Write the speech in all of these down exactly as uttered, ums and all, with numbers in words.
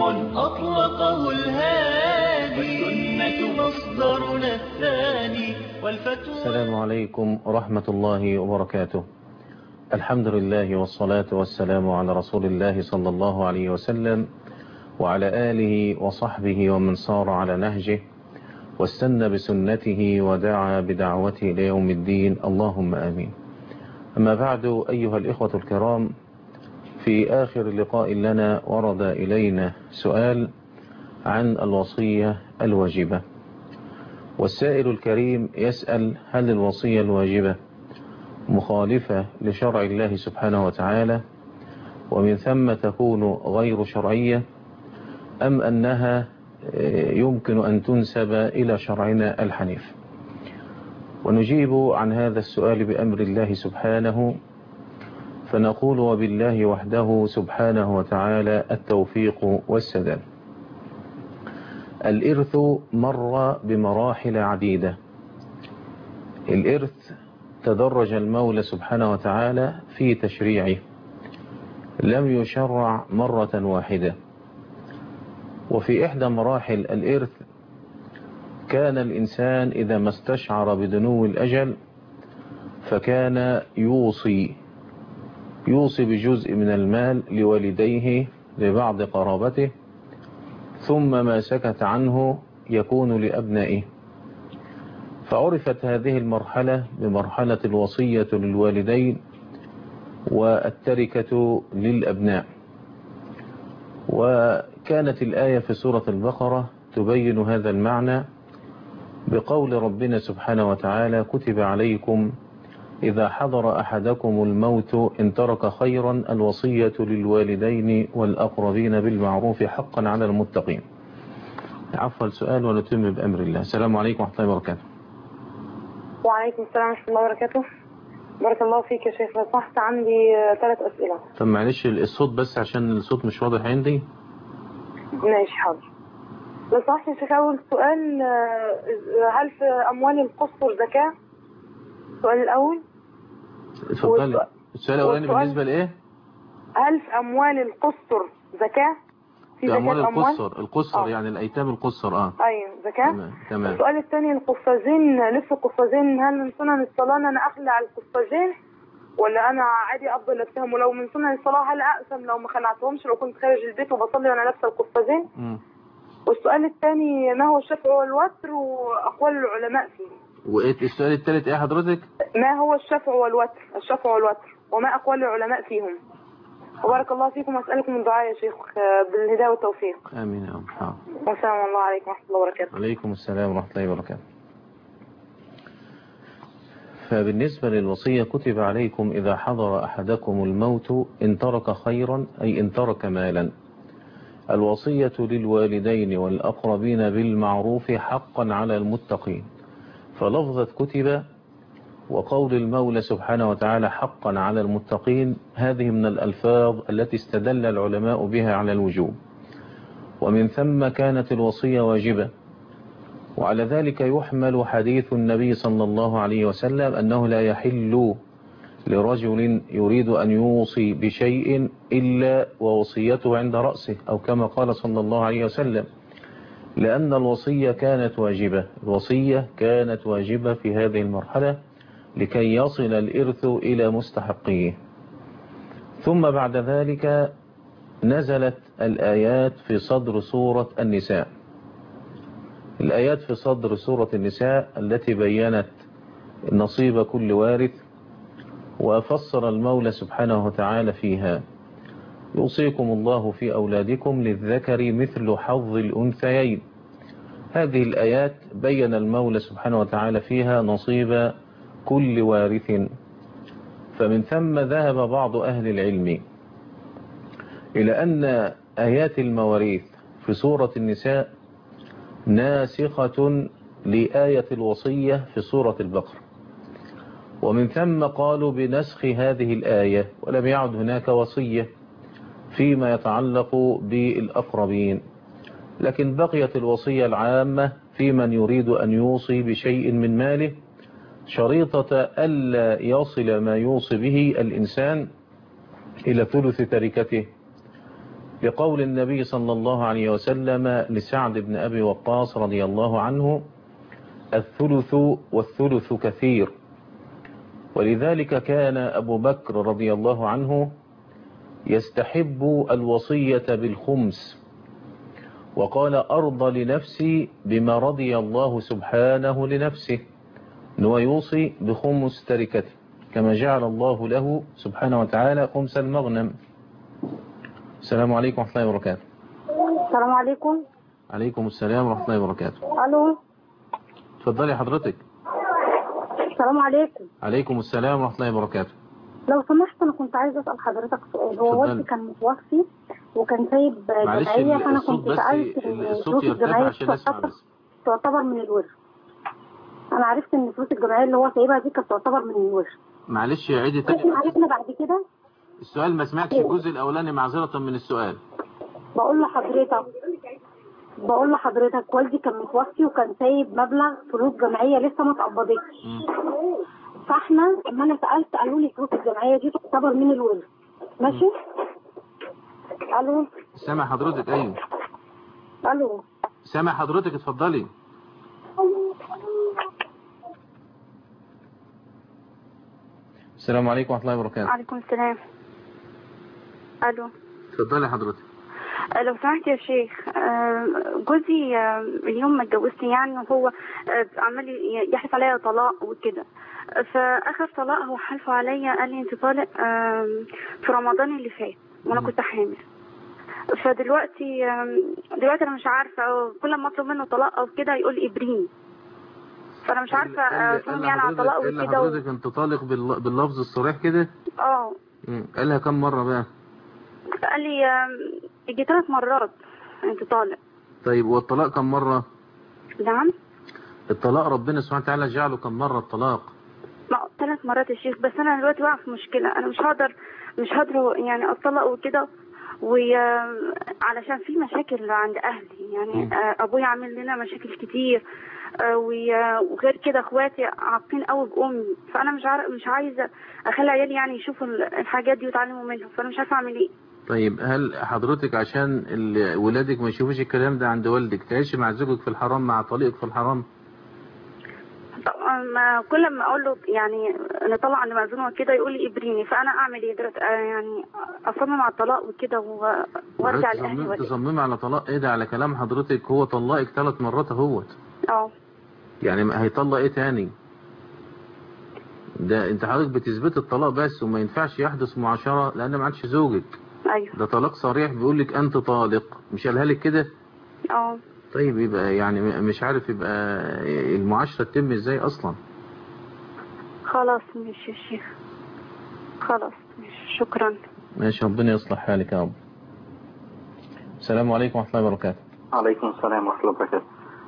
علم أطلقه الهادي والسنة مصدرنا الثاني والفتوى. السلام عليكم ورحمة الله وبركاته. الحمد لله والصلاة والسلام على رسول الله صلى الله عليه وسلم وعلى آله وصحبه ومن صار على نهجه واستنى بسنته ودعا بدعوته ليوم الدين، اللهم آمين. أما بعد، أيها الإخوة الكرام، في آخر لقاء لنا ورد إلينا سؤال عن الوصية الواجبة، والسائل الكريم يسأل: هل الوصية الواجبة مخالفة لشرع الله سبحانه وتعالى ومن ثم تكون غير شرعية، أم أنها يمكن أن تنسب إلى شرعنا الحنيف؟ ونجيب عن هذا السؤال بأمر الله سبحانه، فنقول: وبالله وحده سبحانه وتعالى التوفيق والسداد. الإرث مر بمراحل عديدة. الإرث تدرج المولى سبحانه وتعالى في تشريعه، لم يشرع مرة واحدة. وفي إحدى مراحل الإرث كان الإنسان إذا ما استشعر بدنو الأجل فكان يوصي يوصي بجزء من المال لوالديه لبعض قرابته، ثم ما سكت عنه يكون لأبنائه. فعرفت هذه المرحلة بمرحلة الوصية للوالدين والتركة للأبناء. وكانت الآية في سورة البقرة تبين هذا المعنى بقول ربنا سبحانه وتعالى: كتب عليكم إذا حضر أحدكم الموت إن ترك خيرا الوصية للوالدين والأقربين بالمعروف حقا على المتقين. عفوا السؤال ونتم بأمر الله. السلام عليكم ورحمة الله وبركاته. وعليكم السلام ورحمة الله وبركاته. بارك الله فيك يا شيخ. لو سمحت عندي ثلاث أسئلة. طب معلش الصوت بس عشان الصوت مش واضح عندي. ماشي حاضر. لو سمحت يا شيخ، أول سؤال: هل في أموال القصر زكاة؟ السؤال الأول. اتفضلي. السؤال الأولاني بالنسبة لإيه؟ هل في أموال القصر زكاة؟ في, في أموال القصر القصر آه. يعني الأيتام القصر اه أيوة زكاة. تمام تمام. السؤال الثاني: القفازين، لبس القفازين هل من سنن الصلاة أن أنا أخلع القفازين ولا أنا عادي أفضل لابسهم؟ ولو من سنن الصلاة هل أقسم لو ما خلعتهمش لو كنت خارج البيت وبصلي وأنا لابسة القفازين؟ م. والسؤال الثاني: ما هو الشفع والوتر وأقوال العلماء فيه؟ وإيه السؤال الثالث إيه حضرتك؟ ما هو الشفع والوتر الشفع والوتر وما أقوال العلماء فيهم؟ وبارك الله فيكم، وأسألكم الدعاء يا شيخ بالهداية والتوفيق. آمين يا رب. والسلام الله عليكم ورحمة الله وبركاته. عليكم السلام ورحمة الله وبركاته. فبالنسبة للوصية: كتب عليكم إذا حضر أحدكم الموت إن ترك خيرا، أي إن ترك مالا. الوصية للوالدين والأقربين بالمعروف حقا على المتقين. فلفظة كتب وقول المولى سبحانه وتعالى حقا على المتقين هذه من الألفاظ التي استدل العلماء بها على الوجوب، ومن ثم كانت الوصية واجبة. وعلى ذلك يحمل حديث النبي صلى الله عليه وسلم أنه لا يحل لرجل يريد أن يوصي بشيء إلا ووصيته عند رأسه، أو كما قال صلى الله عليه وسلم، لأن الوصية كانت واجبة. الوصية كانت واجبة في هذه المرحلة لكي يصل الإرث إلى مستحقيه. ثم بعد ذلك نزلت الآيات في صدر سورة النساء. الآيات في صدر سورة النساء التي بيّنت نصيب كل وارث، وفصل المولى سبحانه وتعالى فيها: يوصيكم الله في أولادكم للذكر مثل حظ الأنثيين. هذه الآيات بيّن المولى سبحانه وتعالى فيها نصيب كل وارث. فمن ثم ذهب بعض أهل العلم إلى أن آيات المواريث في سورة النساء ناسخة لآية الوصية في سورة البقرة، ومن ثم قالوا بنسخ هذه الآية ولم يعد هناك وصية فيما يتعلق بالأقربين، لكن بقيت الوصية العامة في من يريد أن يوصي بشيء من ماله، شريطة ألا يصل ما يوصي به الإنسان إلى ثلث تركته، بقول النبي صلى الله عليه وسلم لسعد بن أبي وقاص رضي الله عنه: الثلث والثلث كثير. ولذلك كان أبو بكر رضي الله عنه يستحب الوصية بالخمس، وقال: أرضى لنفسي بما رضي الله سبحانه لنفسه، أنه يوصي بخمس تركته كما جعل الله له سبحانه وتعالى خمس المغنم. السلام عليكم ورحمة الله وبركاته. السلام عليكم. عليكم السلام ورحمة الله وبركاته. الو. اتفضلي حضرتك. السلام عليكم. عليكم السلام ورحمة الله وبركاته. لو سمحت انا كنت عايزه اسال حضرتك سؤال. هو والدي كان متوفي وكان سايب جمعيه، فانا كنت سالت الصوت يرتفع عشان اسمع بس. تعتبر من الورث. انا عرفت ان فلوس الجمعيه اللي هو سايبها دي كانت تعتبر من الورث. معلش عيدي تاني. احنا عرفنا بعد كده السؤال ما سمعتش الجزء الاولاني، معذره من السؤال. بقول لحضرتك بقول لحضرتك والدي كان متوفي وكان سايب مبلغ فلوس جمعيه لسه ما اتقبضتش، فاحنا لما انا سالت قالوا لي فلوس الجمعيه دي تعتبر من الورث. ماشي. الو. سامع حضرتك. ايوه الو. سامع حضرتك، اتفضلي. السلام عليكم ورحمه الله وبركاته. وعليكم السلام. الو. اتفضلي حضرتك. لو سمحت يا شيخ، جوزي اليوم ما اتجوزت يعني، وهو عمال يحلف عليا طلاق وكده، فاخر طلاق هو حلفه عليا قال لي انت طالق في رمضان اللي فات وانا كنت حامل. فدلوقتي دلوقتي انا مش عارفه، كل ما اطلب منه طلاق او كده يقول لي ابريني، فانا مش عارفه افهم يعني على طلاق وكده. قال حضرتك انت طالق باللفظ الصريح كده؟ اه. قالها كم مره بقى؟ قال لي يجي ثلاث مرات انت طالق. طيب والطلاق كم مره؟ نعم. الطلاق ربنا سبحانه وتعالى جعله كم مره الطلاق؟ لا ثلاث مرات يا شيخ، بس انا دلوقتي واقعه في مشكله، انا مش هقدر مش هقدر يعني اتطلق وكده، وعلشان في مشاكل عند اهلي يعني. م. ابويا عامل لنا مشاكل كتير، وغير كده اخواتي عاقين قوي بامي، فانا مش عارف مش عايزه اخلي عيالي يعني يشوفوا الحاجات دي ويتعلموا منها، فانا مش عارفه اعمل ايه. طيب هل حضرتك عشان ولادك ما يشوفوش الكلام ده عند والدك تعيش مع زوجك في الحرام مع طليقك في الحرام؟ طبعا كل ما اقول له يعني نطلع عند مأذون وكده يقول لي ابريني، فانا اعمل ايه دلوقتي؟ يعني اصمم على الطلاق وكده وارجع لاهلي؟ تصمم على طلاق ايه ده؟ على كلام حضرتك هو طلقك ثلاث مرات اهوت. اه يعني هيطلق ايه تاني؟ ده انت حضرتك بتثبت الطلاق بس، وما ينفعش يحدث معاشره لان ما عادش زوجك. ايوه ده طلاق صريح بيقول لك انت طالق، مش قالها لك كده؟ اه. طيب يبقى يعني مش عارف يبقى المعاشره تتم ازاي اصلا. خلاص ماشي يا شيخ، خلاص ماشي، شكرا. ماشي، ربنا يصلح حالك يا رب. السلام عليكم ورحمه الله وبركاته. عليكم السلام ورحمه الله وبركاته.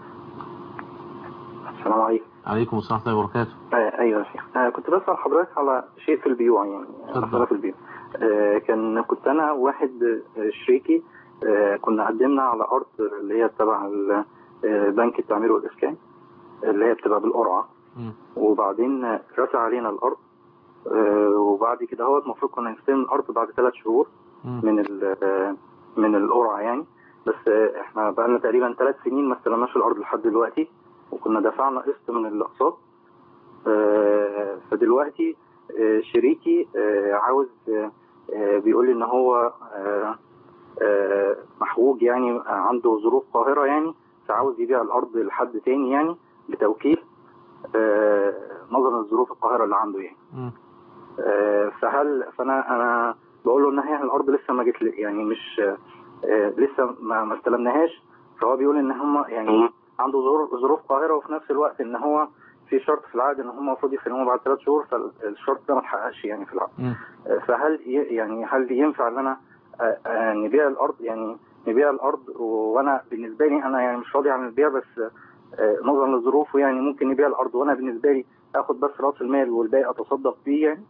السلام عليكم. عليكم السلام ورحمه الله وبركاته. آه ايوه يا شيخ، آه كنت بسأل حضرتك على شيء في البيوع يعني. اتفضل. في البيوع آه كان كنت انا واحد شريكي، آه كنا قدمنا على ارض اللي هي تبع بنك التعمير والاسكان اللي هي بتبقى بالقرعه، وبعدين رسى علينا الارض، آه وبعد كده هو المفروض كنا نستلم الارض بعد ثلاث شهور من من القرعه يعني، بس آه احنا بقى لنا تقريبا ثلاث سنين ما استلمناش الارض لحد دلوقتي، وكنا دفعنا قسط من الاقساط. آه فدلوقتي آه شريكي آه عاوز آه بيقول لي ان هو آه آه محوج يعني، عنده ظروف قاهرة يعني، فعاوز يبيع الارض لحد تاني يعني بتوكيل آه نظرا لظروف القاهرة اللي عنده يعني. آه فهل فانا انا بقول له ان هي الارض لسه ما جت يعني مش آه لسه ما, ما استلمناهاش، فهو بيقول ان هم يعني عنده ظروف قاهرة، وفي نفس الوقت ان هو في شرط في العقد ان هم المفروض يسلموه بعد ثلاث شهور، فالشرط ده ما اتحققش يعني في العقد. فهل يعني هل ينفع ان انا نبيع الارض يعني نبيع الارض وانا بالنسبه لي انا يعني مش راضي عن البيع، بس نظرا لظروفه يعني ممكن نبيع الارض وانا بالنسبه لي اخد بس راس المال والباقي اتصدق بيه يعني؟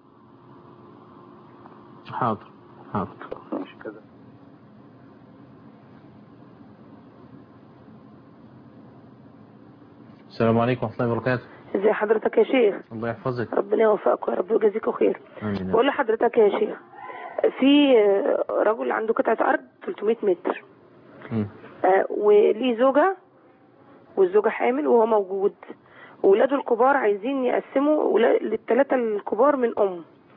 حاضر حاضر. ماشي كده. السلام عليكم ورحمه الله وبركاته. ازي حضرتك يا شيخ؟ الله يحفظك. ربنا يوفقك يا رب ويجازيك خير. امين. بقول لحضرتك يا شيخ، في رجل عنده قطعة أرض ثلاثمائة متر آه وليه زوجة والزوجة حامل وهو موجود، وولاده الكبار عايزين يقسموا للثلاثة الكبار من أم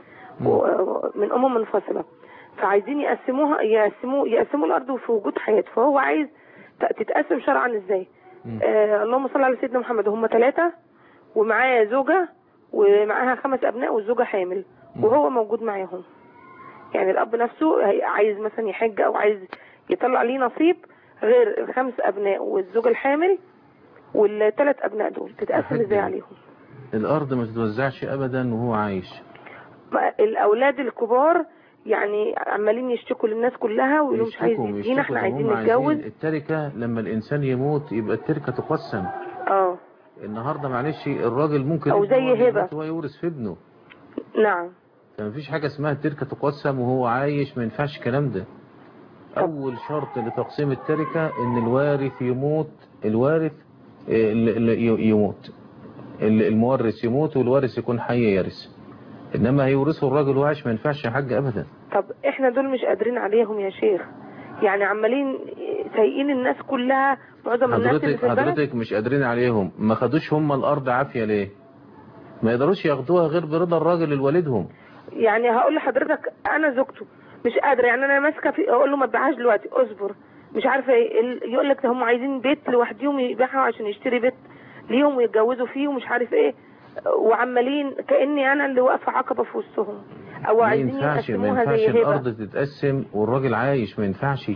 من أم منفصلة، فعايزين يقسموها يقسموا يقسموا الأرض في وجود حياته، فهو عايز تتقسم شرعا ازاي؟ آه اللهم صل على سيدنا محمد. هم ثلاثة ومعاه زوجة ومعاها خمس أبناء والزوجة حامل وهو موجود معاهم. يعني الأب نفسه عايز مثلا يحج أو عايز يطلع ليه نصيب غير الخمس أبناء والزوجة الحامل والثلاث أبناء دول، تتقسم ازاي عليهم؟ الأرض ما تتوزعش أبدا وهو عايش. الأولاد الكبار يعني عمالين يشتكوا للناس كلها ويقولوا مش عايزين يدينا، احنا عايزين نتجوز. التركة لما الإنسان يموت يبقى التركة تقسم. اه النهاردة معلش الراجل ممكن أو زي هبة هو يورث في ابنه. نعم. فما فيش حاجة اسمها التركة تقسم وهو عايش، ما ينفعش الكلام ده. أول شرط لتقسيم التركة إن الوارث يموت، الوارث يموت، المورث يموت والوارث يكون حي يرث، إنما هيورثه الراجل وعايش ما ينفعش يا حاج أبدا. طب إحنا دول مش قادرين عليهم يا شيخ، يعني عمالين سايقين الناس كلها، معظم الناس اللي في البلد. حضرتك مش قادرين عليهم، ما خدوش هم الأرض عافية ليه؟ ما يقدروش ياخدوها غير برضا الراجل لوالدهم. يعني هقول لحضرتك أنا زوجته مش قادرة، يعني أنا ماسكة في أقول له ما تبيعهاش دلوقتي اصبر مش عارفة ايه، يقول لك هم عايزين بيت لوحدهم يبيعها عشان يشتري بيت ليهم ويتجوزوا فيه ومش عارف ايه، وعمالين كأني أنا اللي واقفة عقبة في وسطهم، أو عايزين يقسموها زي هبة. ما ينفعش الأرض تتقسم والراجل عايش، ما ينفعش.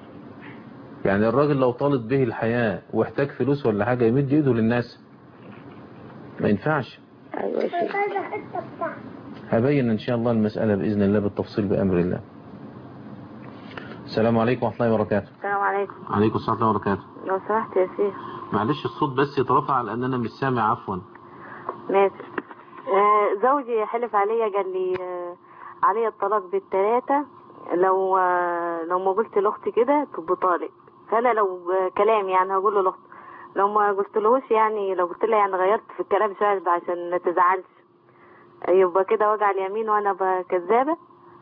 يعني الراجل لو طالت به الحياة واحتاج فلوس ولا حاجة يمد ايده للناس، ما ينفعش. أيوة يا شيخ. هبين إن شاء الله المسألة بإذن الله بالتفصيل بأمر الله. السلام عليكم ورحمة الله وبركاته. السلام عليكم. عليكم السلام ورحمة الله وبركاته. لو سمحت يا شيخ. معلش الصوت بس يترفع لأن أنا مش سامع. عفوا. ماشي. آه زوجي حلف عليا قال لي آه عليا الطلاق بالثلاثة لو آه لو ما قلت لاختي كده تبقى طالق، فأنا لو آه كلام يعني هقول له لاختي، لو ما قلت لهوش يعني لو قلت لها يعني غيرت في الكلام شوية عشان ما تزعلش يبقى كده وجع اليمين وأنا كذابة.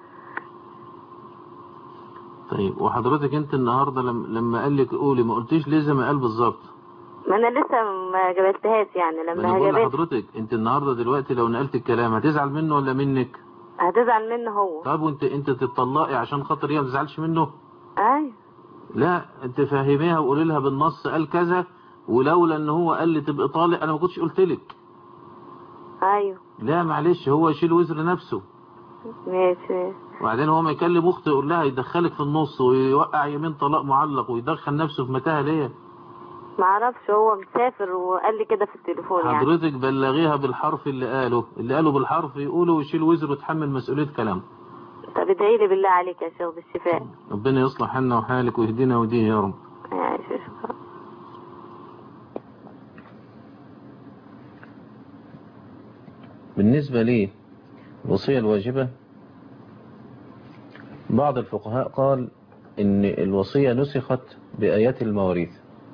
طيب وحضرتك انت النهاردة لما قال لك قولي ما قلتيش ليه زي ما قال بالظبط؟ ما انا لسه ما جبلتهاش يعني لما هجبت. حضرتك انت النهاردة دلوقتي لو نقلت الكلام هتزعل منه ولا منك؟ هتزعل منه هو. طب وانت انت تتطلقي عشان خاطر هي ما تزعلش منه؟ ايوه. لا انت فهميها وقولي لها بالنص قال كذا، ولولا ان هو قال لي تبقى طالق انا ما كنتش قلت لك. ايوه. لا معلش هو يشيل وزر نفسه. ماشي. وبعدين هو ما يكلم اخته يقول لها يدخلك في النص ويوقع يمين طلاق معلق ويدخل نفسه في متاهه ليه؟ ما اعرفش هو مسافر وقال لي كده في التليفون يعني. حضرتك بلغيها بالحرف اللي قاله، اللي قاله بالحرف يقوله ويشيل وزره ويتحمل مسؤوليه كلامه. طب ادعي لي بالله عليك يا شيخ بالشفاء. ربنا يصلح حالنا وحالك ويهدينا ويهديه يا رب. يا شيخ. بالنسبة لي الوصية الواجبة، بعض الفقهاء قال إن الوصية نسخت بآيات المواريث،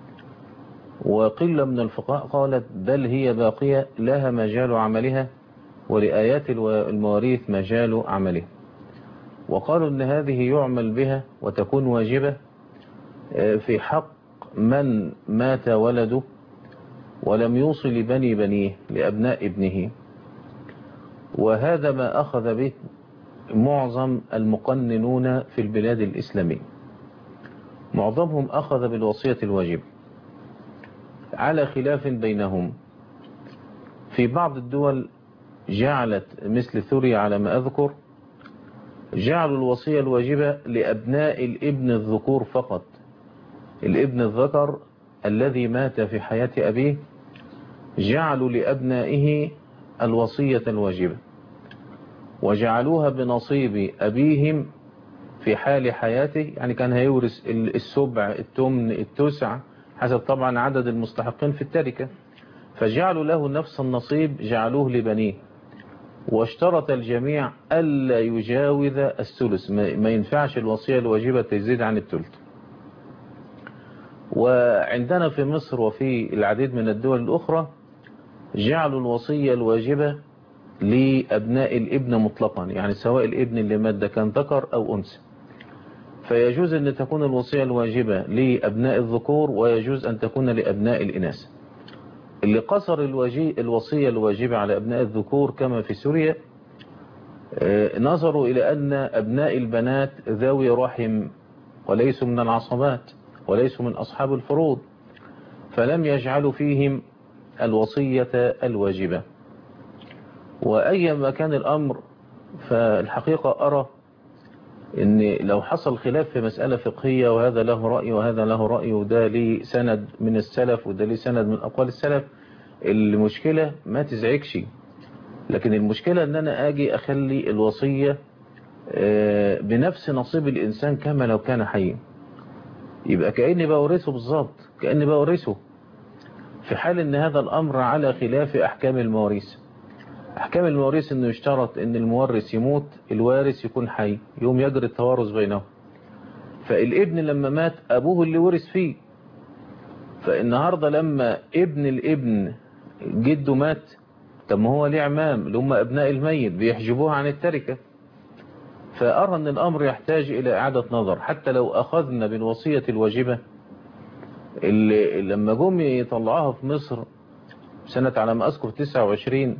وقلة من الفقهاء قالت بل هي باقية لها مجال عملها ولآيات المواريث مجال عملها، وقالوا إن هذه يعمل بها وتكون واجبة في حق من مات ولده ولم يوصل لبني بنيه لأبناء ابنه، وهذا ما أخذ به معظم المقننون في البلاد الإسلامية. معظمهم أخذ بالوصية الواجبة على خلاف بينهم. في بعض الدول جعلت مثل سوريا على ما أذكر جعلوا الوصية الواجبة لأبناء الابن الذكور فقط، الابن الذكر الذي مات في حياة أبيه جعلوا لأبنائه الوصية الواجبة، وجعلوها بنصيب أبيهم في حال حياته، يعني كان هيورث السبع الثمن التسع حسب طبعا عدد المستحقين في التركة، فجعلوا له نفس النصيب جعلوه لبنيه، واشترط الجميع ألا يجاوز الثلث، ما ينفعش الوصية الواجبة تزيد عن الثلث. وعندنا في مصر وفي العديد من الدول الأخرى جعلوا الوصية الواجبة لأبناء الابن مطلقا، يعني سواء الابن اللي مات ده كان ذكر أو أنثى، فيجوز أن تكون الوصية الواجبة لأبناء الذكور ويجوز أن تكون لأبناء الإناث. اللي قصر الوصية الواجبة على أبناء الذكور كما في سوريا نظروا إلى أن أبناء البنات ذوي رحم وليسوا من العصبات وليسوا من أصحاب الفروض، فلم يجعلوا فيهم الوصية الواجبة. وأيما كان الأمر فالحقيقة أرى أن لو حصل خلاف في مسألة فقهية وهذا له رأي وهذا له رأي وده ليه سند من السلف وده ليه سند من أقوال السلف، المشكلة ما تزعجش، لكن المشكلة أن أنا أجي أخلي الوصية بنفس نصيب الإنسان كما لو كان حيا، يبقى كأني بورثه بالظبط، كأني بورثه في حال أن هذا الأمر على خلاف أحكام المواريث. أحكام المواريث أنه يشترط أن المورث يموت الوارث يكون حي يوم يجري التوارث بينهم، فالابن لما مات أبوه اللي ورث فيه، فالنهاردة لما ابن الابن جده مات، طب ما هو ليه عمام اللي هم أبناء الميت بيحجبوها عن التركة. فأرى أن الأمر يحتاج إلى إعادة نظر، حتى لو أخذنا بالوصية الواجبة اللي لما جم يطلعوها في مصر سنة على ما أذكر تسعة وعشرين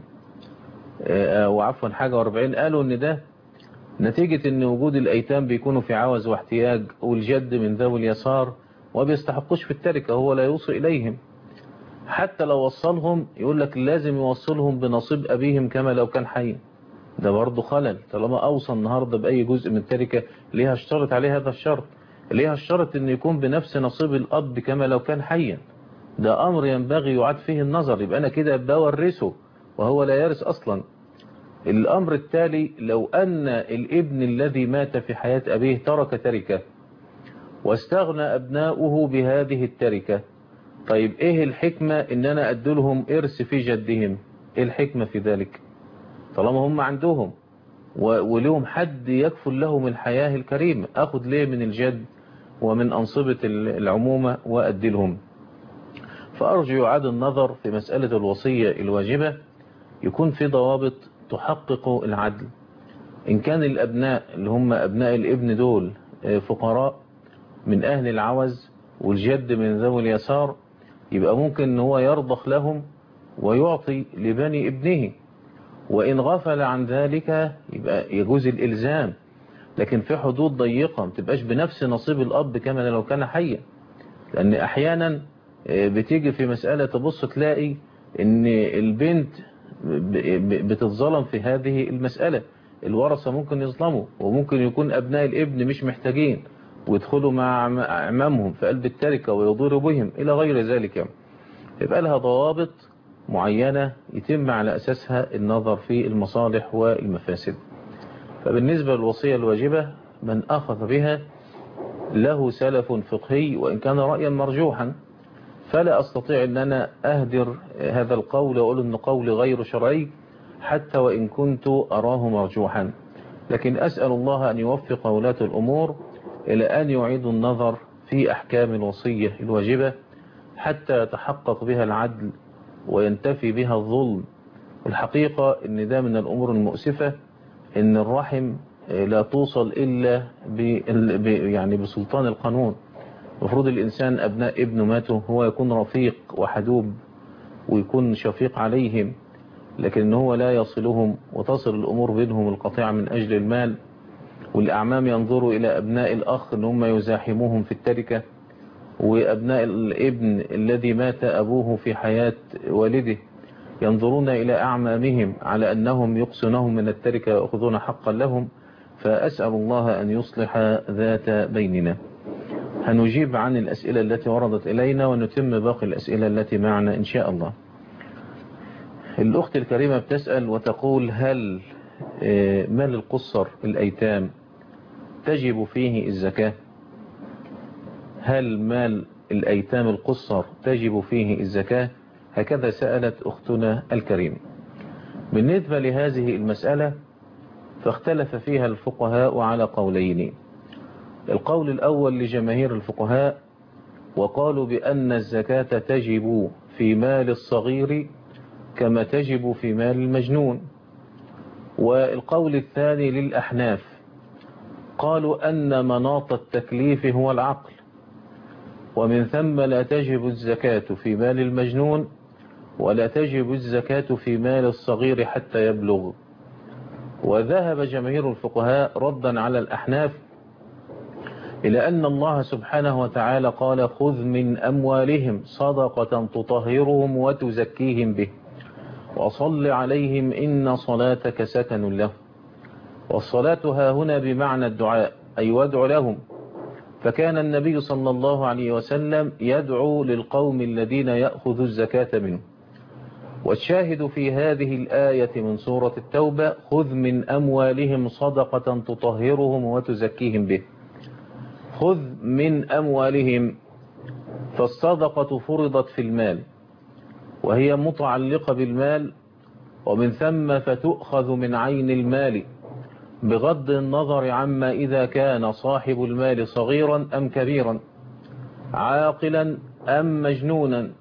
وعفوا حاجة واربعين، قالوا أن ده نتيجة أن وجود الأيتام بيكونوا في عوز واحتياج والجد من ذوي اليسار وبيستحقوش في التركة، هو لا يوصي إليهم، حتى لو وصلهم يقول لك لازم يوصلهم بنصيب أبيهم كما لو كان حي. ده برضه خلل، طالما أوصى النهاردة بأي جزء من التركة ليه هشترط عليه هذا الشرط؟ ليه هشترط أن يكون بنفس نصيب الأب كما لو كان حيا؟ ده أمر ينبغي يعاد فيه النظر، يبقى أنا كده بورثه وهو لا يرث أصلا. الأمر التالي، لو أن الابن الذي مات في حياة أبيه ترك تركة واستغنى أبناؤه بهذه التركة، طيب إيه الحكمة إن أنا أدلهم إرث في جدهم؟ إيه الحكمة في ذلك طالما هم عندهم ولهم حد يكفل لهم الحياة الكريمة؟ أخذ ليه من الجد ومن أنصبة العمومة وأدلهم؟ فأرجو يعاد النظر في مسألة الوصية الواجبة، يكون في ضوابط تحقق العدل. إن كان الأبناء اللي هم أبناء الابن دول فقراء من أهل العوز والجد من ذوي اليسار، يبقى ممكن أن هو يرضخ لهم ويعطي لبني ابنه، وإن غفل عن ذلك يبقى يجوز الإلزام، لكن في حدود ضيقة، ما تبقاش بنفس نصيب الأب كما لو كان حيا. لأن أحيانا بتيجي في مسألة تبص تلاقي أن البنت بتتظلم في هذه المسألة، الورثة ممكن يظلموا وممكن يكون أبناء الابن مش محتاجين ويدخلوا مع أعمامهم في قلب التركة ويضروا بهم إلى غير ذلك. يبقى لها ضوابط معينة يتم على أساسها النظر في المصالح والمفاسد. فبالنسبة للوصية الواجبة من أخذ بها له سلف فقهي وإن كان رأيا مرجوحا، فلا أستطيع أن أنا أهدر هذا القول وأقول أن قول غير شرعي حتى وإن كنت أراه مرجوحا، لكن أسأل الله أن يوفق ولاة الأمور إلى أن يعيدوا النظر في أحكام الوصية الواجبة حتى يتحقق بها العدل وينتفي بها الظلم. والحقيقة أن ده من الأمور المؤسفة، أن الرحم لا توصل إلا ب يعني بسلطان القانون. المفروض الإنسان أبناء ابنه ماتوا هو يكون رفيق وحدوب ويكون شفيق عليهم، لكن هو لا يصلهم وتصل الأمور بينهم القطيعة من أجل المال. والأعمام ينظروا إلى أبناء الأخ أن هم يزاحموهم في التركة، وأبناء الابن الذي مات أبوه في حياة والده ينظرون إلى أعمامهم على أنهم يقصنهم من التركة ويأخذون حقا لهم. فأسأل الله أن يصلح ذات بيننا. هنجيب عن الأسئلة التي وردت إلينا ونتم باقي الأسئلة التي معنا إن شاء الله. الأخت الكريمة بتسأل وتقول: هل مال القصر الأيتام تجب فيه الزكاة؟ هل مال الأيتام القصر تجب فيه الزكاة؟ هكذا سألت أختنا الكريمة. بالنسبة لهذه المسألة فاختلف فيها الفقهاء على قولين. القول الأول لجماهير الفقهاء وقالوا بأن الزكاة تجب في مال الصغير كما تجب في مال المجنون، والقول الثاني للأحناف، قالوا أن مناط التكليف هو العقل، ومن ثم لا تجب الزكاة في مال المجنون ولا تجب الزكاة في مال الصغير حتى يبلغ. وذهب جماهير الفقهاء ردا على الأحناف إلى أن الله سبحانه وتعالى قال خذ من أموالهم صدقة تطهرهم وتزكيهم به وصل عليهم إن صلاتك سكن له. والصلاة ها هنا بمعنى الدعاء، أي وادع لهم. فكان النبي صلى الله عليه وسلم يدعو للقوم الذين يأخذ الزكاة منه. والشاهد في هذه الآية من سورة التوبة خذ من أموالهم صدقة تطهرهم وتزكيهم به. خذ من أموالهم، فالصدقة فرضت في المال وهي متعلقة بالمال، ومن ثم فتؤخذ من عين المال بغض النظر عما إذا كان صاحب المال صغيرا أم كبيرا، عاقلا أم مجنونا،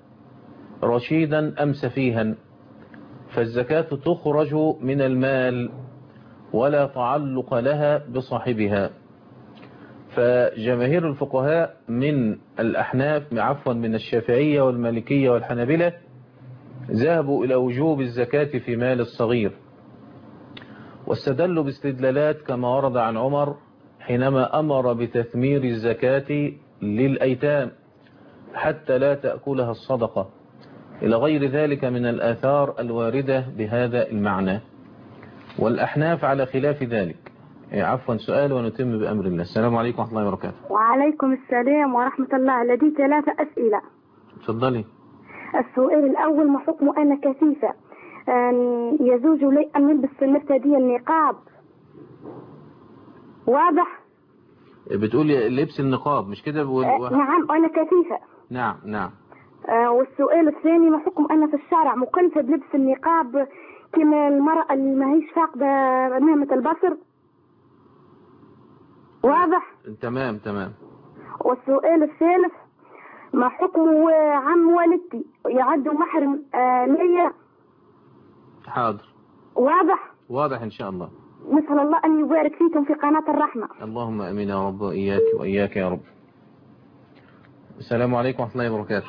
رشيدا أم سفيها، فالزكاة تخرج من المال ولا تعلق لها بصاحبها. فجماهير الفقهاء من الأحناف عفوا من الشافعية والمالكية والحنابلة ذهبوا إلى وجوب الزكاة في مال الصغير، واستدلوا باستدلالات كما ورد عن عمر حينما أمر بتثمير الزكاة للأيتام حتى لا تأكلها الصدقة، إلى غير ذلك من الآثار الواردة بهذا المعنى. والأحناف على خلاف ذلك. عفوا سؤال ونتم بأمر الله. السلام عليكم ورحمة الله وبركاته. وعليكم السلام ورحمة الله. لدي ثلاثة أسئلة. تفضلي. السؤال الأول، ما حكم أنا كثيفة يزوج لي أن نلبس في المرتدية النقاب؟ واضح؟ بتقولي لبس النقاب مش كده؟ و... أه نعم أنا كثيفة. نعم نعم. أه والسؤال الثاني، ما حكم أنا في الشارع مكلفة بلبس النقاب كما المرأة اللي ما هيش فاقدة نعمة البصر؟ واضح؟ تمام تمام. والسؤال الثالث، ما حكم عم والدتي يعد محرم آه ليا؟ حاضر. واضح؟ واضح إن شاء الله. نسأل الله أن يبارك فيكم في قناة الرحمة. اللهم أمين يا رب، وإياك وإياك يا رب. السلام عليكم ورحمة الله وبركاته.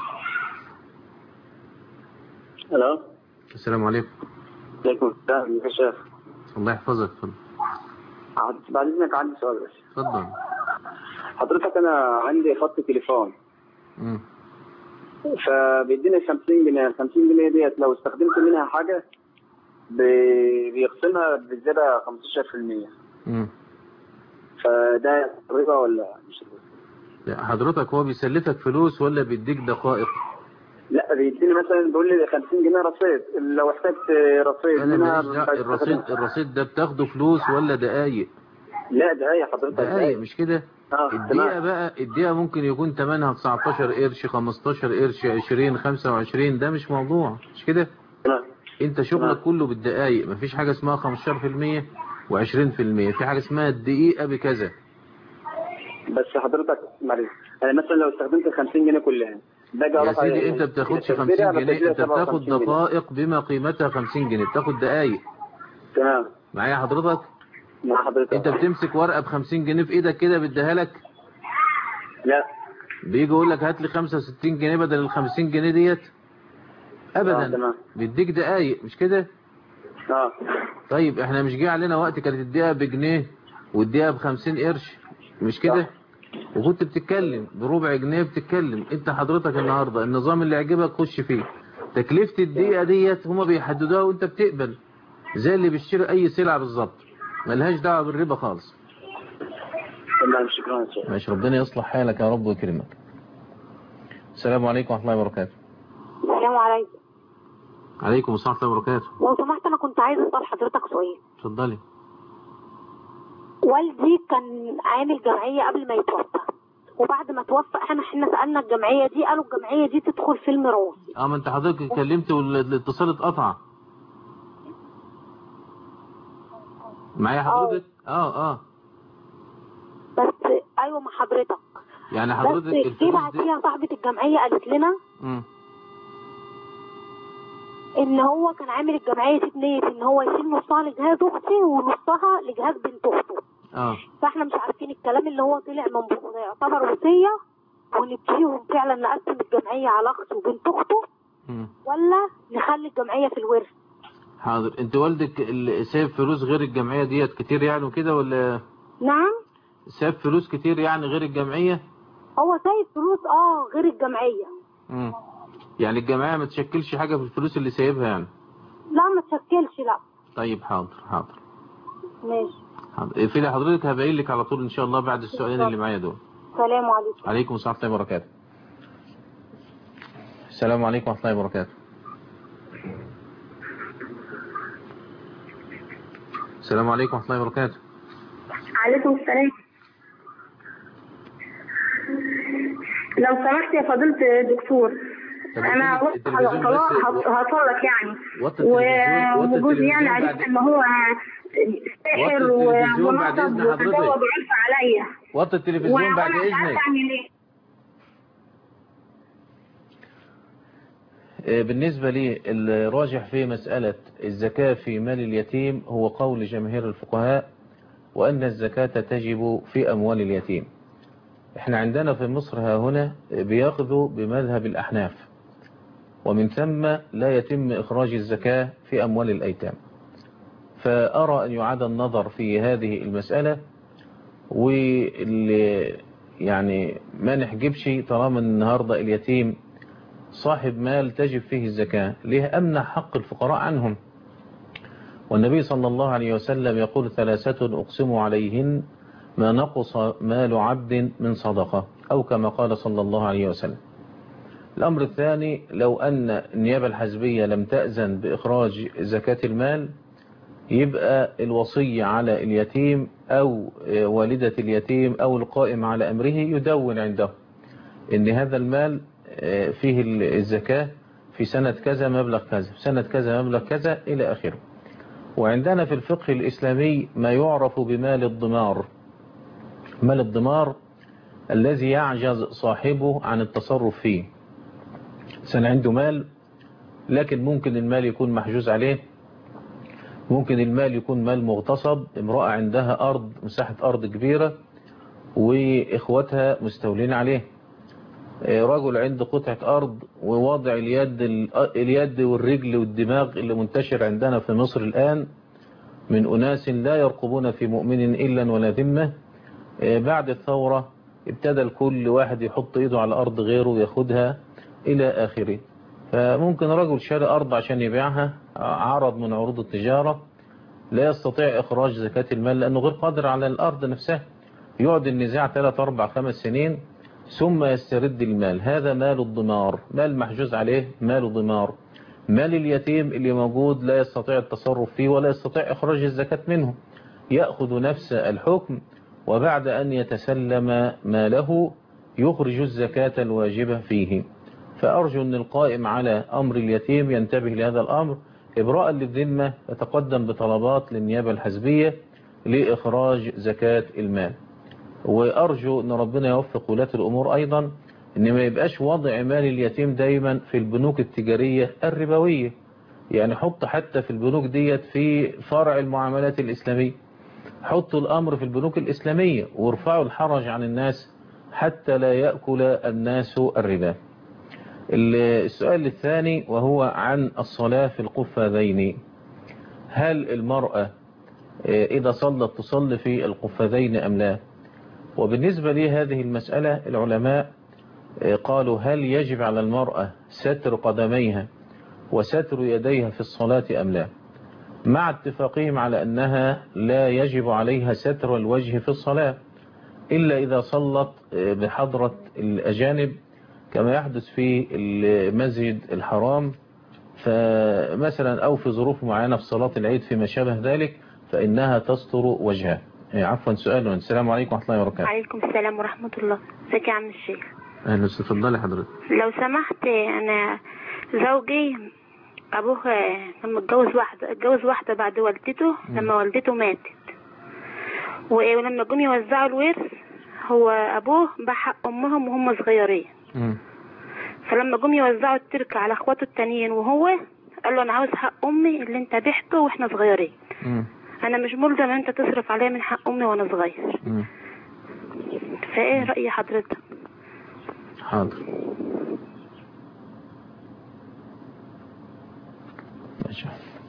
الو. السلام عليكم. عليكم السلام يا شيخ. الله يحفظك. اتفضل. بعد اذنك عندي سؤال بس. اتفضل. حضرتك انا عندي خط تليفون. امم فبيديني خمسين جنيه، ال خمسين جنيه ديت لو استخدمت منها حاجه بيخصمها بزياده خمستاشر بالمية. امم فده ربا ولا مش ربا؟ لا حضرتك هو بيسلفك فلوس ولا بيديك دقائق؟ لا بيديني مثلا بيقول لي خمسين جنيه رصيد، لو احتجت رصيد منها الرصيد الرصيد ده بتاخده فلوس ولا دقايق؟ لا دقايق حضرتك. دقايق مش كده؟ اه الدقيقة بقى الدقيقة ممكن يكون ثمنها تسعتاشر قرش، خمستاشر قرش، عشرين، خمسة وعشرين، ده مش موضوع مش كده؟ تمام. انت شغلك كله بالدقايق، مفيش حاجة اسمها خمستاشر بالمية وعشرين بالمية، في حاجة اسمها الدقيقة بكذا. بس حضرتك معلش انا مثلا لو استخدمت خمسين جنيه كلها يا سيدي انت بتاخدش خمسين جنيه، انت بتاخد دقائق بما قيمتها خمسين جنيه، بتاخد دقايق. تمام معايا حضرتك؟ مع حضرتك. انت بتمسك ورقة ب خمسين جنيه في ايدك كده بيديها لك؟ لا. بيجي يقول لك هات لي خمسة وستين جنيه بدل ال خمسين جنيه ديت؟ ابدا. آه تمام. بيديك دقايق مش كده؟ اه. طيب احنا مش جه علينا وقت كانت الدقيقة بجنيه والدقيقة ب خمسين قرش مش كده؟ وكنت بتتكلم بربع جنيه بتتكلم. انت حضرتك النهاردة النظام اللي يعجبك خش فيه. تكلفة الدقيقة ديت هما بيحددوها وانت بتقبل، زي اللي بيشتري اي سلعة بالظبط، ملهاش دعوة بالربا خالص. تمام شكرا شكرا. ماشي، ربنا يصلح حالك يا رب ويكرمك. السلام عليكم ورحمة الله وبركاته. السلام عليكم. عليكم السلام ورحمة الله وبركاته. لو سمحت انا كنت عايزه اسال حضرتك سؤال. اتفضلي. والدي كان عامل جمعيه قبل ما يتوفى، وبعد ما توفى احنا احنا سالنا الجمعيه دي قالوا الجمعيه دي تدخل في الميراث. اه ما انت حضرتك اتكلمت والاتصال اتقطع. معايا حضرتك؟ اه اه بس ايوه مع حضرتك. يعني حضرتك بس جه بعديها صاحبه الجمعيه قالت لنا امم ان هو كان عامل الجمعيه دي بنيه ان هو يشيل نصها لجهاز اختي ونصها لجهاز بنت اخته. اه فاحنا مش عارفين الكلام اللي هو طلع من بقه ده يعتبر وصيه ونديهم فعلا نقسم الجمعيه على اخته وبنت اخته مم. ولا نخلي الجمعيه في الورث. حاضر. انت والدك اللي سايب فلوس غير الجمعيه ديت كتير يعني وكده ولا؟ نعم سايب فلوس كتير يعني غير الجمعيه؟ هو سايب فلوس اه غير الجمعيه. امم يعني الجمعيه ما تشكلش حاجه في الفلوس اللي سايبها يعني؟ لا ما تشكلش لا. طيب حاضر حاضر ماشي حاضر. في حضرتك هبين لك على طول ان شاء الله بعد السؤالين اللي معايا دول. السلام عليكم. عليكم السلام ورحمه الله وبركاته. السلام عليكم ورحمه الله وبركاته. السلام عليكم ورحمه الله وبركاته. عليكم السلام. لو سمحت يا فضيلة الدكتور انا هصلك يعني وجوزي يعني عرفت ان هو ساحر ومنصب وتزوج عنف عليا. وطي التلفزيون بعد اذنك. بالنسبة لي الراجح في مسألة الزكاة في مال اليتيم هو قول جماهير الفقهاء وأن الزكاة تجب في أموال اليتيم. احنا عندنا في مصر ها هنا بياخذوا بمذهب الأحناف ومن ثم لا يتم إخراج الزكاة في أموال الأيتام. فأرى أن يعاد النظر في هذه المسألة واللي يعني ما نحجبش طالما النهاردة اليتيم صاحب مال تجب فيه الزكاة ليه أمنع حق الفقراء عنهم. والنبي صلى الله عليه وسلم يقول ثلاثة أقسم عليهن ما نقص مال عبد من صدقة أو كما قال صلى الله عليه وسلم. الأمر الثاني لو أن النيابة الحزبية لم تأذن بإخراج زكاة المال يبقى الوصي على اليتيم أو والدة اليتيم أو القائم على أمره يدون عنده إن هذا المال فيه الزكاة في سنة كذا مبلغ كذا في سنة كذا مبلغ كذا إلى آخره. وعندنا في الفقه الإسلامي ما يعرف بمال الضمار. مال الضمار الذي يعجز صاحبه عن التصرف فيه. سنة عنده مال لكن ممكن المال يكون محجوز عليه، ممكن المال يكون مال مغتصب، امرأة عندها أرض مساحة أرض كبيرة وإخوتها مستولين عليه، رجل عنده قطعة أرض ووضع اليد اليد والرجل والدماغ اللي منتشر عندنا في مصر الآن من أناس لا يرقبون في مؤمن إلا ولا ذمة. بعد الثورة ابتدى الكل واحد يحط إيده على أرض غيره وياخدها إلى آخره. فممكن رجل شاري أرض عشان يبيعها عرض من عروض التجارة لا يستطيع إخراج زكاة المال لأنه غير قادر على الأرض نفسها، يقعد النزاع ثلاث أربع خمس سنين ثم يسترد المال. هذا مال الضمار، مال محجوز عليه مال ضمار. مال اليتيم اللي موجود لا يستطيع التصرف فيه ولا يستطيع إخراج الزكاة منه، يأخذ نفس الحكم وبعد أن يتسلم ماله يخرج الزكاة الواجبة فيه. فأرجو أن القائم على أمر اليتيم ينتبه لهذا الأمر إبراء للذمة، يتقدم بطلبات للنيابة الحزبية لإخراج زكاة المال. وأرجو أن ربنا يوفق ولاة الأمور أيضا أن ما يبقاش وضع مال اليتيم دايما في البنوك التجارية الربوية. يعني حط حتى في البنوك ديت في فرع المعاملات الإسلامية، حطوا الأمر في البنوك الإسلامية وارفعوا الحرج عن الناس حتى لا يأكل الناس الربا. السؤال الثاني وهو عن الصلاة في القفاذين. هل المرأة إذا صلت تصلي في القفاذين أم لا؟ وبالنسبة لي هذه المسألة العلماء قالوا هل يجب على المرأة ستر قدميها وستر يديها في الصلاة أم لا، مع اتفاقهم على أنها لا يجب عليها ستر الوجه في الصلاة إلا إذا صلت بحضرة الأجانب كما يحدث في المسجد الحرام فمثلا أو في ظروف معينة في صلاة العيد فيما شابه ذلك فإنها تستر وجهها. عفوا سؤال. السلام عليكم ورحمة الله وبركاته. عليكم السلام ورحمة الله. ازيك يا عم الشيخ؟ أهلا وسهلا. اتفضلي حضرتك. لو سمحت أنا زوجي أبوه لما اتجوز واحدة اتجوز واحدة بعد والدته لما والدته ماتت، ولما جم يوزعوا الورث هو أبوه باع حق أمهم وهم صغيرين. م. فلما جم يوزعوا التركة على اخواته التانيين وهو قال له انا عاوز حق امي اللي انت بعته واحنا صغيرين. مم. انا مش ملزم ان انت تصرف عليا من حق امي وانا صغير. مم. فايه رأي حضرتك؟ حاضر. ماشي.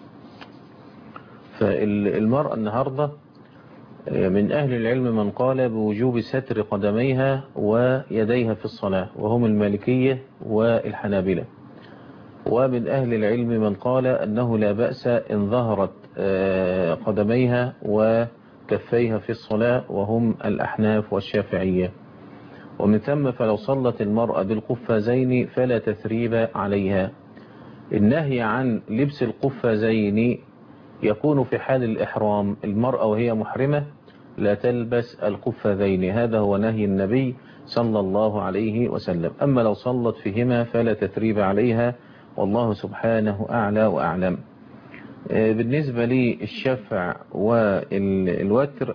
فالمرأة النهاردة من أهل العلم من قال بوجوب ستر قدميها ويديها في الصلاة، وهم المالكية والحنابلة. ومن أهل العلم من قال أنه لا بأس إن ظهرت قدميها وكفيها في الصلاة، وهم الأحناف والشافعية. ومن ثم فلو صلت المرأة بالقفازين فلا تثريب عليها. النهي عن لبس القفازين يكون في حال الإحرام، المرأة وهي محرمة لا تلبس القفازين، هذا هو نهي النبي صلى الله عليه وسلم. أما لو صلت فيهما فلا تثريب عليها، والله سبحانه أعلى وأعلم. بالنسبة للشفع والوتر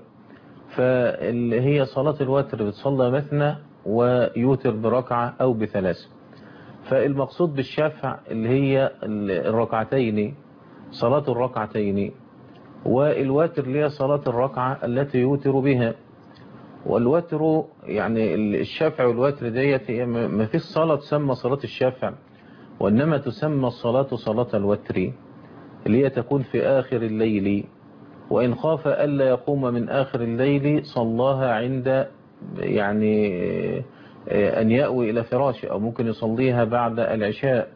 فهي صلاة الوتر بتصلى مثنى ويوتر بركعة أو بثلاث. فالمقصود بالشفع اللي هي الركعتين، صلاة الركعتين، والوتر اللي هي صلاة الركعة التي يوتر بها. والوتر يعني الشفع والوتر ديت هي ما فيش صلاة تسمى صلاة الشفع، وإنما تسمى الصلاة صلاة الوتر اللي هي تكون في آخر الليل، وإن خاف ألا يقوم من آخر الليل صلاها عند يعني أن يأوي إلى فراشه، أو ممكن يصليها بعد العشاء.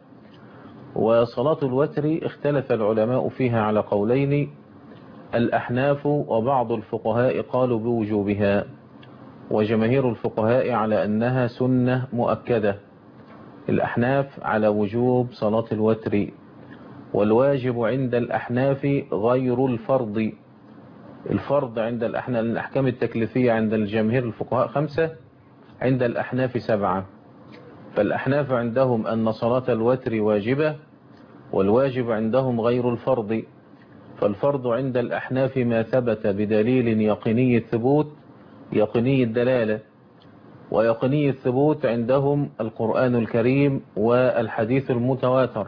وصلاة الوتر اختلف العلماء فيها على قولين، الأحناف وبعض الفقهاء قالوا بوجوبها، وجماهير الفقهاء على أنها سنة مؤكدة. الأحناف على وجوب صلاة الوتر، والواجب عند الأحناف غير الفرض. الفرض عند الأحناف، الأحكام التكليفية عند الجماهير الفقهاء خمسة، عند الأحناف سبعة. فالأحناف عندهم أن صلاة الوتر واجبة، والواجب عندهم غير الفرض. فالفرض عند الأحناف ما ثبت بدليل يقيني الثبوت يقيني الدلالة، ويقيني الثبوت عندهم القرآن الكريم والحديث المتواتر.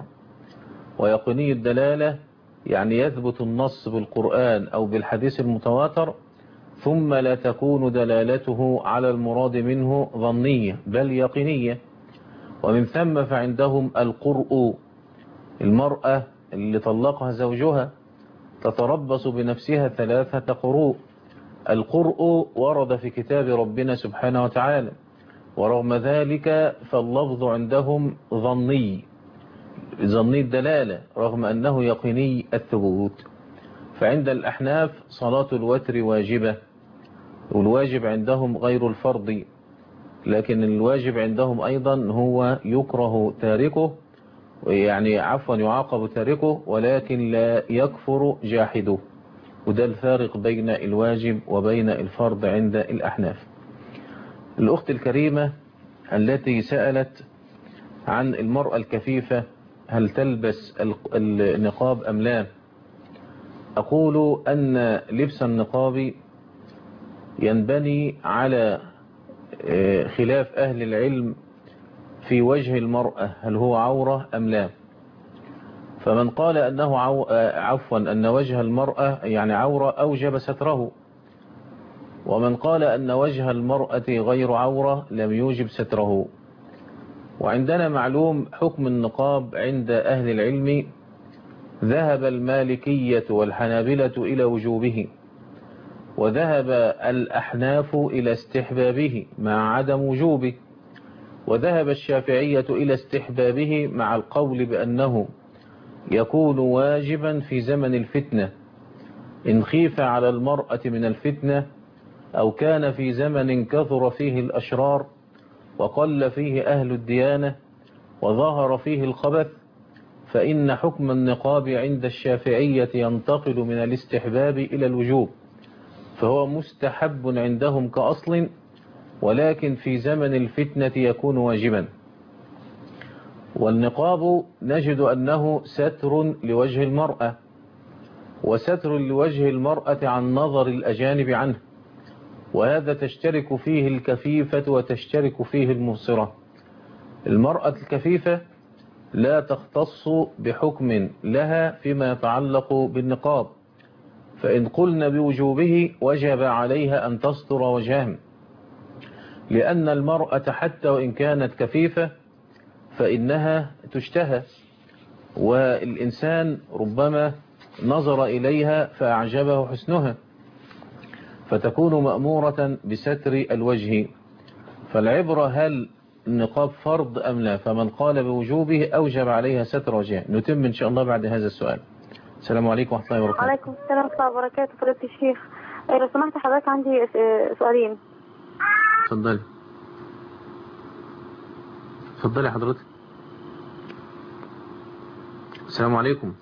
ويقيني الدلالة يعني يثبت النص بالقرآن أو بالحديث المتواتر، ثم لا تكون دلالته على المراد منه ظنية بل يقينية. ومن ثم فعندهم القرء، المرأة اللي طلقها زوجها تتربص بنفسها ثلاثة قروء. القرء ورد في كتاب ربنا سبحانه وتعالى، ورغم ذلك فاللفظ عندهم ظني ظني الدلالة رغم أنه يقيني الثبوت. فعند الأحناف صلاة الوتر واجبة، والواجب عندهم غير الفرض، لكن الواجب عندهم أيضا هو يكره تاركه، يعني عفوا يعاقب تاركه ولكن لا يكفر جاحده. وده الفارق بين الواجب وبين الفرض عند الأحناف. الأخت الكريمة التي سألت عن المرأة الكفيفة هل تلبس النقاب أم لا، أقول أن لبس النقاب ينبني على خلاف أهل العلم في وجه المرأة هل هو عورة أم لا. فمن قال أنه عو... عفوا أن وجه المرأة يعني عورة أوجب ستره، ومن قال أن وجه المرأة غير عورة لم يوجب ستره. وعندنا معلوم حكم النقاب عند أهل العلم، ذهب المالكية والحنابلة إلى وجوبه، وذهب الأحناف إلى استحبابه مع عدم وجوبه، وذهب الشافعية إلى استحبابه مع القول بأنه يكون واجبا في زمن الفتنة إن خيف على المرأة من الفتنة، أو كان في زمن كثر فيه الأشرار وقل فيه أهل الديانة وظهر فيه الخبث، فإن حكم النقاب عند الشافعية ينتقل من الاستحباب إلى الوجوب، فهو مستحب عندهم كأصل، ولكن في زمن الفتنة يكون واجبا. والنقاب نجد أنه ستر لوجه المرأة، وستر لوجه المرأة عن نظر الأجانب عنه، وهذا تشترك فيه الكفيفة وتشترك فيه المبصرة. المرأة الكفيفة لا تختص بحكم لها فيما يتعلق بالنقاب، فإن قلنا بوجوبه وجب عليها أن تستر وجهها، لأن المرأة حتى وإن كانت كفيفة فإنها تشتهى، والإنسان ربما نظر إليها فأعجبه حسنها، فتكون مأمورة بستر الوجه. فالعبرة هل النقاب فرض أم لا؟ فمن قال بوجوبه أوجب عليها ستر وجهها. نتم إن شاء الله بعد هذا السؤال. السلام عليكم ورحمة الله وبركاته. وعليكم السلام ورحمة الله وبركاته. فضيلة الشيخ، لو سمحت حضرتك عندي سؤالين. اتفضلي اتفضلي حضرتك. السلام عليكم.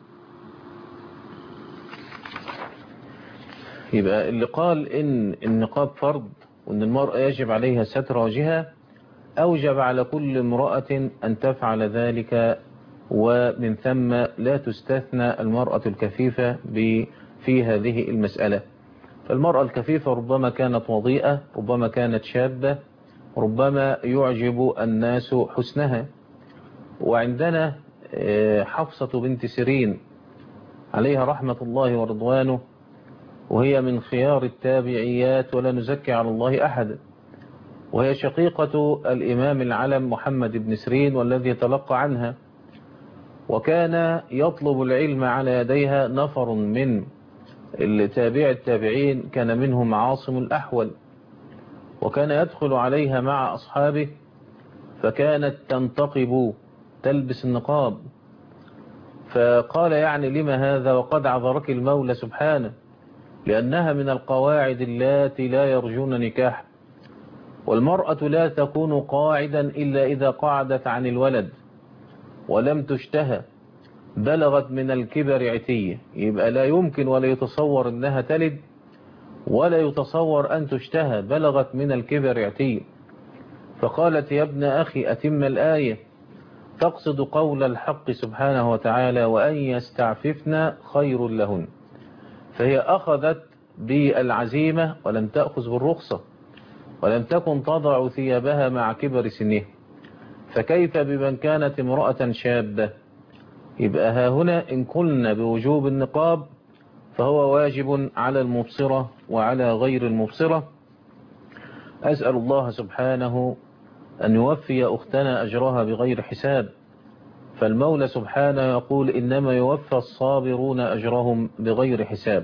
يبقى اللي قال إن النقاب فرض وإن المرأة يجب عليها ستر وجهها أوجب على كل امرأة أن تفعل ذلك، ومن ثم لا تستثنى المرأة الكفيفة في هذه المسألة. فالمرأة الكفيفة ربما كانت وضيئة، ربما كانت شابة، ربما يعجب الناس حسنها. وعندنا حفصة بنت سيرين عليها رحمة الله ورضوانه، وهي من خيار التابعيات ولا نزكي على الله أحد، وهي شقيقة الإمام العلم محمد بن سيرين والذي تلقى عنها، وكان يطلب العلم على يديها نفر من التابع التابعين، كان منهم عاصم الأحول، وكان يدخل عليها مع أصحابه فكانت تنتقب تلبس النقاب، فقال يعني لما هذا وقد عذرك المولى سبحانه، لأنها من القواعد اللاتي لا يرجون نكاح، والمرأة لا تكون قاعدا إلا إذا قعدت عن الولد ولم تشتهى بلغت من الكبر عتية، يبقى لا يمكن ولا يتصور أنها تلد، ولا يتصور أن تشتهى بلغت من الكبر عتية. فقالت يا ابن أخي أتم الآية، تقصد قول الحق سبحانه وتعالى وأن يستعففن خير لهن، فهي أخذت بالعزيمة ولم تأخذ بالرخصة، ولم تكن تضع ثيابها مع كبر سنها، فكيف بمن كانت امرأة شابة؟ يبقى ها هنا إن قلنا بوجوب النقاب فهو واجب على المبصرة وعلى غير المبصرة. أسأل الله سبحانه أن يوفي أختنا أجرها بغير حساب، فالمولى سبحانه يقول إنما يوفى الصابرون أجرهم بغير حساب.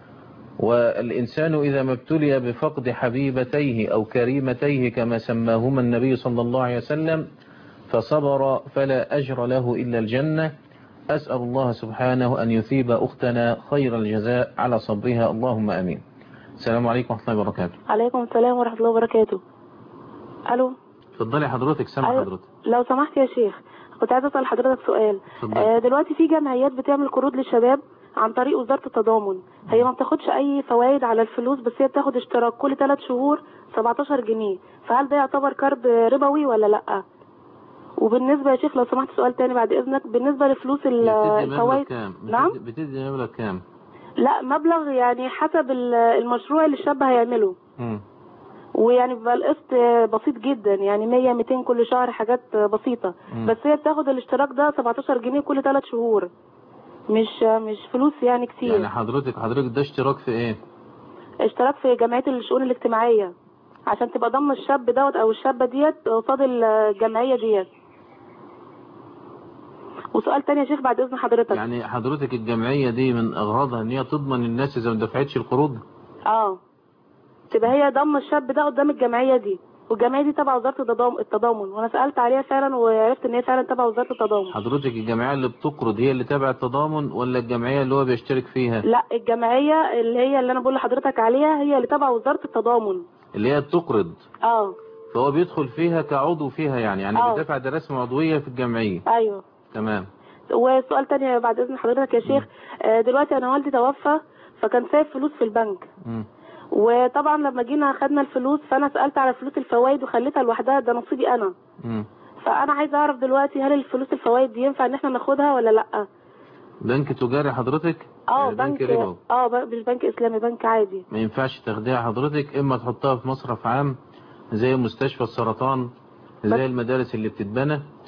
والإنسان إذا ما ابتلي بفقد حبيبتيه أو كريمتيه كما سماهما النبي صلى الله عليه وسلم فصبر فلا أجر له إلا الجنة. أسأل الله سبحانه أن يثيب أختنا خير الجزاء على صبرها، اللهم أمين. السلام عليكم ورحمة الله وبركاته. عليكم السلام ورحمة الله وبركاته. ألو. اتفضلي حضرتك، سامع ألو. حضرتك. لو سمحت يا شيخ، كنت عايزة أسأل حضرتك سؤال. آه دلوقتي في جمعيات بتعمل قروض للشباب عن طريق وزارة التضامن، هي ما بتاخدش أي فوائد على الفلوس، بس هي بتاخد اشتراك كل ثلاث شهور سبعتاشر جنيه، فهل ده يعتبر كارد ربوي ولا لأ؟ وبالنسبة يا شيخ لو سمحت سؤال تاني بعد إذنك، بالنسبة لفلوس الفوائد. نعم. بتدي مبلغ كام؟ لا مبلغ يعني حسب المشروع اللي الشاب هيعمله. م. ويعني بيبقى القسط بسيط جدا، يعني مية ميتين كل شهر، حاجات بسيطة. م. بس هي بتاخد الاشتراك ده سبعتاشر جنيه كل ثلاث شهور، مش مش فلوس يعني كتير. يعني حضرتك حضرتك ده اشتراك في ايه؟ اشتراك في جمعية الشؤون الاجتماعية عشان تبقى ضمن الشاب دوت او الشابة ديت قصاد الجمعية ديت. وسؤال تاني يا شيخ بعد اذن حضرتك، يعني حضرتك الجمعية دي من اغراضها ان هي تضمن الناس اذا ما دفعتش القروض؟ اه تبقى هي ضم الشاب ده قدام الجمعية دي، والجمعية دي تبع وزارة التضامن، وانا سألت عليها فعلا وعرفت ان هي فعلا تبع وزارة التضامن. حضرتك الجمعية اللي بتقرض هي اللي تبع التضامن ولا الجمعية اللي هو بيشترك فيها؟ لا الجمعية اللي هي اللي انا بقول لحضرتك عليها هي اللي تبع وزارة التضامن، اللي هي بتقرض. اه فهو بيدخل فيها كعضو فيها، يعني يعني أوه. بيدفع ده رسم عضوية في الجمعية. ايوه تمام. وسؤال تاني بعد اذن حضرتك يا شيخ، م. دلوقتي انا والدي توفى فكان سايب فلوس في البنك، م. وطبعا لما جينا خدنا الفلوس فانا سألت على فلوس الفوائد وخليتها لوحدها، ده نصيبي انا. م. فانا عايزه اعرف دلوقتي هل الفلوس الفوائد دي ينفع ان احنا ناخدها ولا لا؟ بنك تجاري حضرتك؟ اه بنك ربوي. اه مش بنك اسلامي، بنك عادي. ما ينفعش تاخديها حضرتك، اما تحطها في مصرف عام زي مستشفى السرطان، زي المدارس اللي بتتبنى،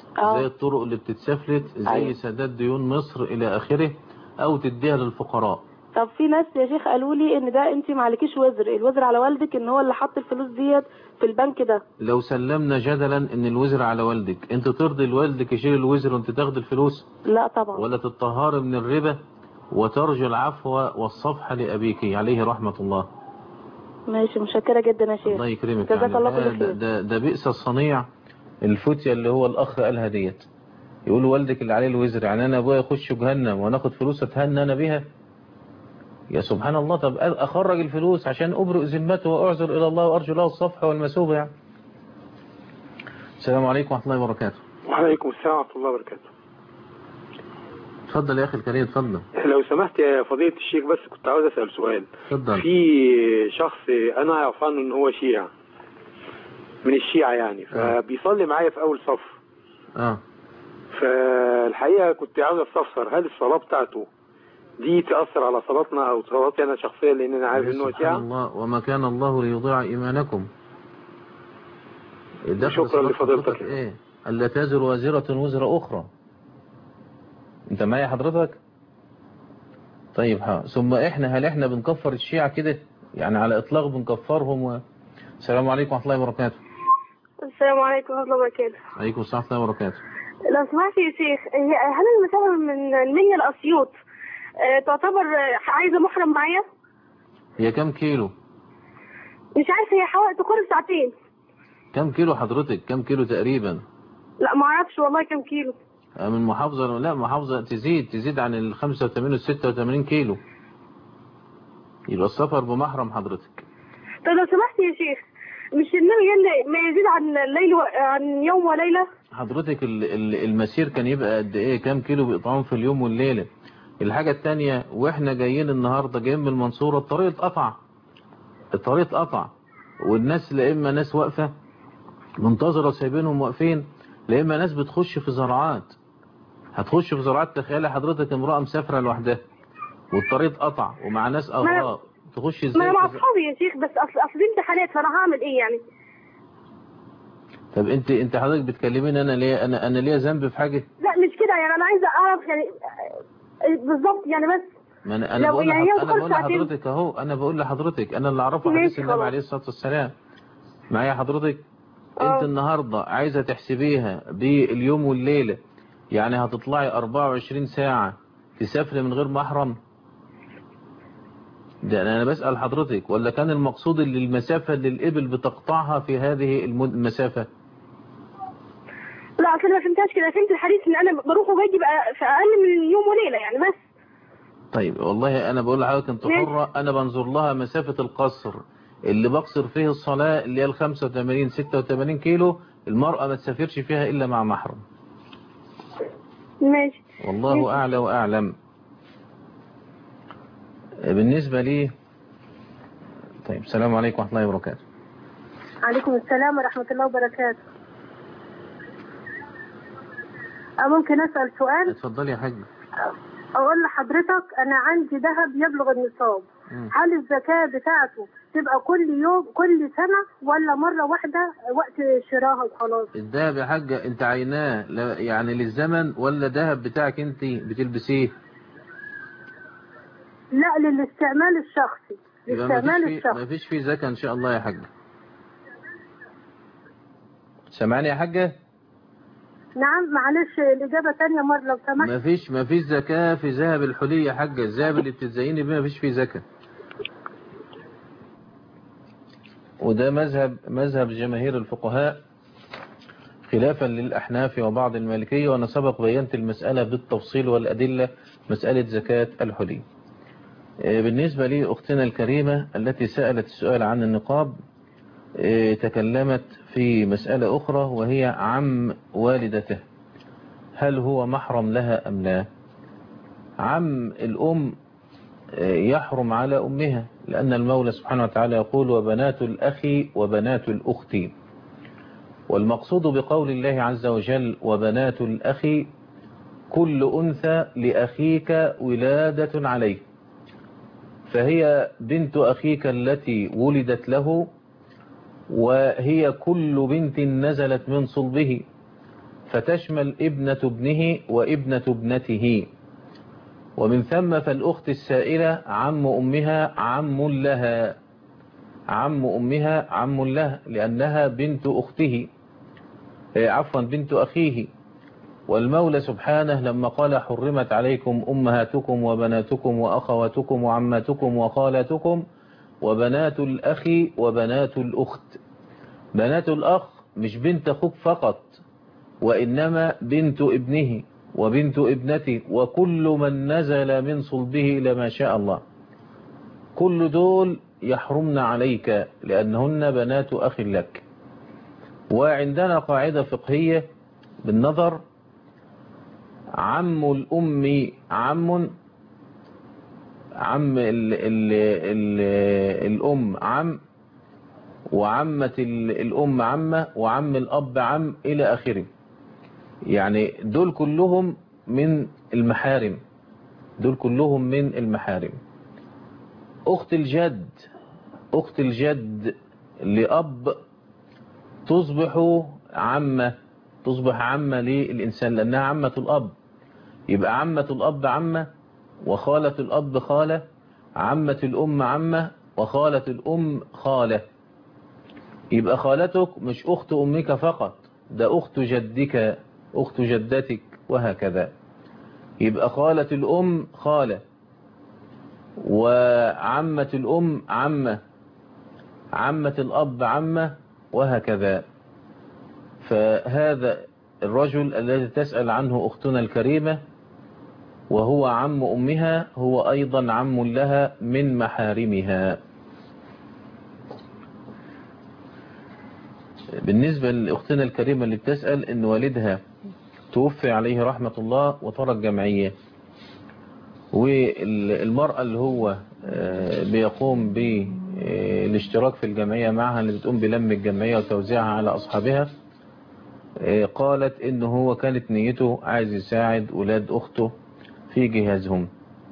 آه. زي الطرق اللي بتتسفلت، زي أيوة. سداد ديون مصر إلى آخره، أو تديها للفقراء. طب في ناس يا شيخ قالوا لي ان ده انت ما عليكيش وزر، الوزر على والدك ان هو اللي حط الفلوس ديت في البنك ده. لو سلمنا جدلا ان الوزر على والدك، انت ترضي لوالدك يشيل الوزر وانت تاخد الفلوس؟ لا طبعا. ولا تطهر من الربا وترجو العفو والصفح لأبيك عليه رحمة الله؟ ماشي، مشكرة جدا يا شيخ. الله يكرمك. جزاك يعني الله كل ده, خير. ده, ده بئس الصنيع الفتية اللي هو الأخ قالها ديت، يقول والدك اللي عليه الوزر، يعني أنا أبويا يخش جهنم وناخد فلوس أتهنى أنا بيها؟ يا سبحان الله. طب أخرج الفلوس عشان أبرئ ذمته وأعذر إلى الله وأرجو له الصفح والمثوبة يعني. السلام عليكم ورحمة الله وبركاته. وعليكم السلام ورحمة الله وبركاته. اتفضل يا أخي الكريم، اتفضل. لو سمحت يا فضيلة الشيخ، بس كنت عاوز أسأل سؤال. اتفضل. في شخص أنا أعرف عنه إن هو شيعي، من الشيعة يعني، فبيصلي معايا في أول صف. اه فالحقيقة كنت عاوز أستفسر، هل الصلاة بتاعته دي تأثر على صلاتنا أو صلاتي أنا شخصيا، لأن أنا عارف إن هو شيعي؟ الله، وما كان الله ليضيع إيمانكم. شكرا لفضيلتك. إيه؟ ألا تزر وازرة وزر أخرى. أنت معايا حضرتك؟ طيب ها، ثم إحنا هل إحنا بنكفر الشيعة كده؟ يعني على إطلاق بنكفرهم و... السلام عليكم ورحمة الله وبركاته. السلام عليكم ورحمة الله وبركاته. عليكم السلام ورحمة الله وبركاته. لو سمحت يا شيخ، هل المسافة من المنيا لأسيوط تعتبر عايزة محرم معايا؟ هي كم كيلو؟ مش عارفة، هي حوالي تقارب ساعتين. كم كيلو حضرتك؟ كم كيلو تقريبا؟ لا ما اعرفش والله كم كيلو. من محافظة؟ لا محافظة تزيد تزيد عن ال خمسة وثمانين وال ستة وثمانين كيلو. يبقى السفر بمحرم حضرتك. طب لو سمحت يا شيخ، مش النبي ما يزيد عن الليل و... عن يوم وليلة؟ حضرتك المسير كان يبقى قد ايه؟ كام كيلو بإطعام في اليوم والليلة؟ الحاجة التانية، واحنا جايين النهاردة جايين من المنصورة، الطريق اتقطع الطريق اتقطع والناس لا اما ناس واقفة منتظرة سايبينهم واقفين، لا اما ناس بتخش في زراعات. هتخش في زراعات، تخيلي حضرتك امرأة مسافرة لوحدها والطريق اتقطع ومع ناس اغراب، تخش ازاي؟ ما انا مع اصحابي يا شيخ، بس اصل اصل دي امتحانات، فانا هعمل ايه يعني؟ طب انت انت حضرتك بتكلميني انا ليه؟ انا انا ليه ذنب في حاجه؟ لا مش كده يعني، انا عايزه اعرف يعني بالظبط يعني. بس ما انا انا بقول يعني انا بقول لحضرتك اهو، انا بقول لحضرتك انا اللي اعرفه حديث النبي عليه الصلاه والسلام. معايا حضرتك؟ أوه. انت النهارده عايزه تحسبيها باليوم والليله، يعني هتطلعي أربعة وعشرين ساعه تسافري من غير محرم؟ ده انا بسأل حضرتك، ولا كان المقصود اللي المسافة اللي الإبل بتقطعها في هذه المسافة؟ لا اصل ما فهمتهاش كده، فهمت الحديث ان انا بروح وباجي بقى في اقل من يوم وليلة يعني بس. طيب والله انا بقول لحضرتك انت حرة، انا بنظر لها مسافة القصر اللي بقصر فيه الصلاة اللي هي ال خمسة وثمانين ستة وثمانين كيلو، المرأة ما تسافرش فيها الا مع محرم. ماشي. والله ماشي. اعلى واعلم. بالنسبة لي طيب، السلام عليكم ورحمة الله وبركاته. عليكم السلام ورحمة الله وبركاته. ممكن أسأل سؤال؟ اتفضلي يا حاج. أقول لحضرتك أنا عندي ذهب يبلغ النصاب، هل الزكاة بتاعته تبقى كل يوم كل سنة ولا مرة واحدة وقت شراها وخلاص؟ الذهب يا حاجة انت عيناه يعني للزمن ولا ذهب بتاعك انت بتلبسيه؟ لا للاستعمال الشخصي. للاستعمال الشخصي. ما فيش فيه زكاة ان شاء الله يا حاجة. سامعني يا حاجة؟ نعم معلش الإجابة تانية مرة لو سمحت. ما فيش ما فيش زكاة في ذهب الحلي يا حاجة، الذهب اللي بتتزيني بيه ما فيش فيه زكاة. وده مذهب مذهب جماهير الفقهاء خلافا للأحناف وبعض المالكية، وأنا سبق بينت المسألة بالتفصيل والأدلة، مسألة زكاة الحلي. بالنسبة لي أختنا الكريمة التي سألت السؤال عن النقاب، تكلمت في مسألة أخرى وهي عم والدته، هل هو محرم لها أم لا؟ عم الأم يحرم على أمها، لأن المولى سبحانه وتعالى يقول وبنات الأخ وبنات الأخت، والمقصود بقول الله عز وجل وبنات الأخ كل أنثى لأخيك ولادة عليه، فهي بنت أخيك التي ولدت له، وهي كل بنت نزلت من صلبه، فتشمل ابنة ابنه وابنة ابنته. ومن ثم فالأخت السائلة عم أمها عم لها، عم أمها عم لها لأنها بنت أخته، عفوا بنت أخيه. والمولى سبحانه لما قال حرمت عليكم أمهاتكم وبناتكم وأخواتكم وعماتكم وخالاتكم وبنات الأخ وبنات الأخت. بنات الأخ مش بنت أخوك فقط، وإنما بنت ابنه وبنت ابنته وكل من نزل من صلبه إلى ما شاء الله، كل دول يحرمن عليك لأنهن بنات أخ لك. وعندنا قاعدة فقهية بالنظر، عم الأم عم عم ال ال ال الأم عم، وعمة الأم عمة، وعم الأب عم إلى آخره. يعني دول كلهم من المحارم، دول كلهم من المحارم. أخت الجد، أخت الجد لأب تصبح عمة، تصبح عمة للإنسان لأنها عمة الأب. يبقى عمة الأب عمة، وخالة الأب خالة، عمة الأم عمة، وخالة الأم خالة. يبقى خالتك مش أخت أمك فقط، ده أخت جدك، أخت جدتك، وهكذا. يبقى خالة الأم خالة، وعمة الأم عمة، عمة الأب عمة، وهكذا. فهذا الرجل الذي تسأل عنه أختنا الكريمة وهو عم أمها هو أيضا عم لها من محارمها. بالنسبة لأختنا الكريمة اللي بتسأل إن والدها توفي عليه رحمة الله وترك جمعية، والمرأة اللي هو بيقوم بالاشتراك في الجمعية معها، اللي بتقوم بلم الجمعية وتوزيعها على أصحابها، قالت إنه هو كانت نيته عايز يساعد أولاد أخته في جهازهم.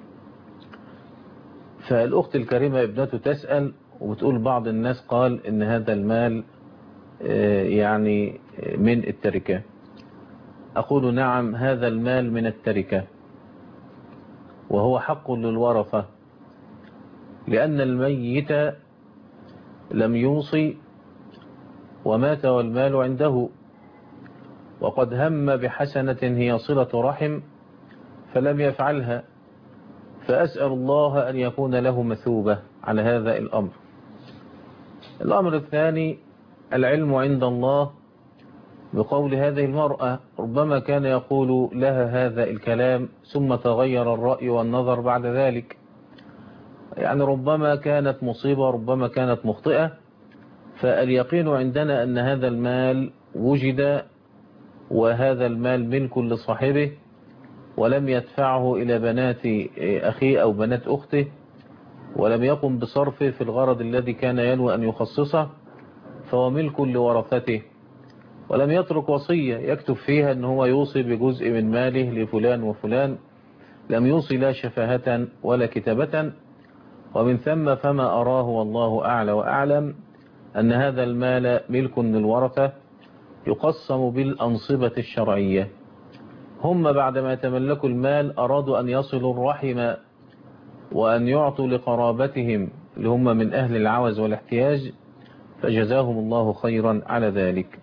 فالأخت الكريمة ابنته تسأل وبتقول بعض الناس قال إن هذا المال يعني من التركة. أقول نعم، هذا المال من التركة وهو حق للورثة، لأن الميت لم يوصي ومات والمال عنده، وقد هم بحسنة هي صلة رحم فلم يفعلها، فأسأل الله أن يكون له مثوبة على هذا الأمر. الأمر الثاني العلم عند الله بقول هذه المرأة، ربما كان يقول لها هذا الكلام ثم تغير الرأي والنظر بعد ذلك، يعني ربما كانت مصيبة، ربما كانت مخطئة. فاليقين عندنا أن هذا المال وجد، وهذا المال ملك لصاحبه، ولم يدفعه إلى بنات أخيه أو بنات أخته، ولم يقم بصرفه في الغرض الذي كان ينوي أن يخصصه، فهو ملك لورثته. ولم يترك وصية يكتب فيها أنه هو يوصي بجزء من ماله لفلان وفلان، لم يوصي لا شفاهة ولا كتابة. ومن ثم فما أراه والله أعلى وأعلم أن هذا المال ملك للورثة يقسم بالأنصبة الشرعية. هم بعدما يتملكوا المال أرادوا أن يصلوا الرحم وأن يعطوا لقرابتهم اللي هم من أهل العوز والاحتياج، فجزاهم الله خيرا على ذلك.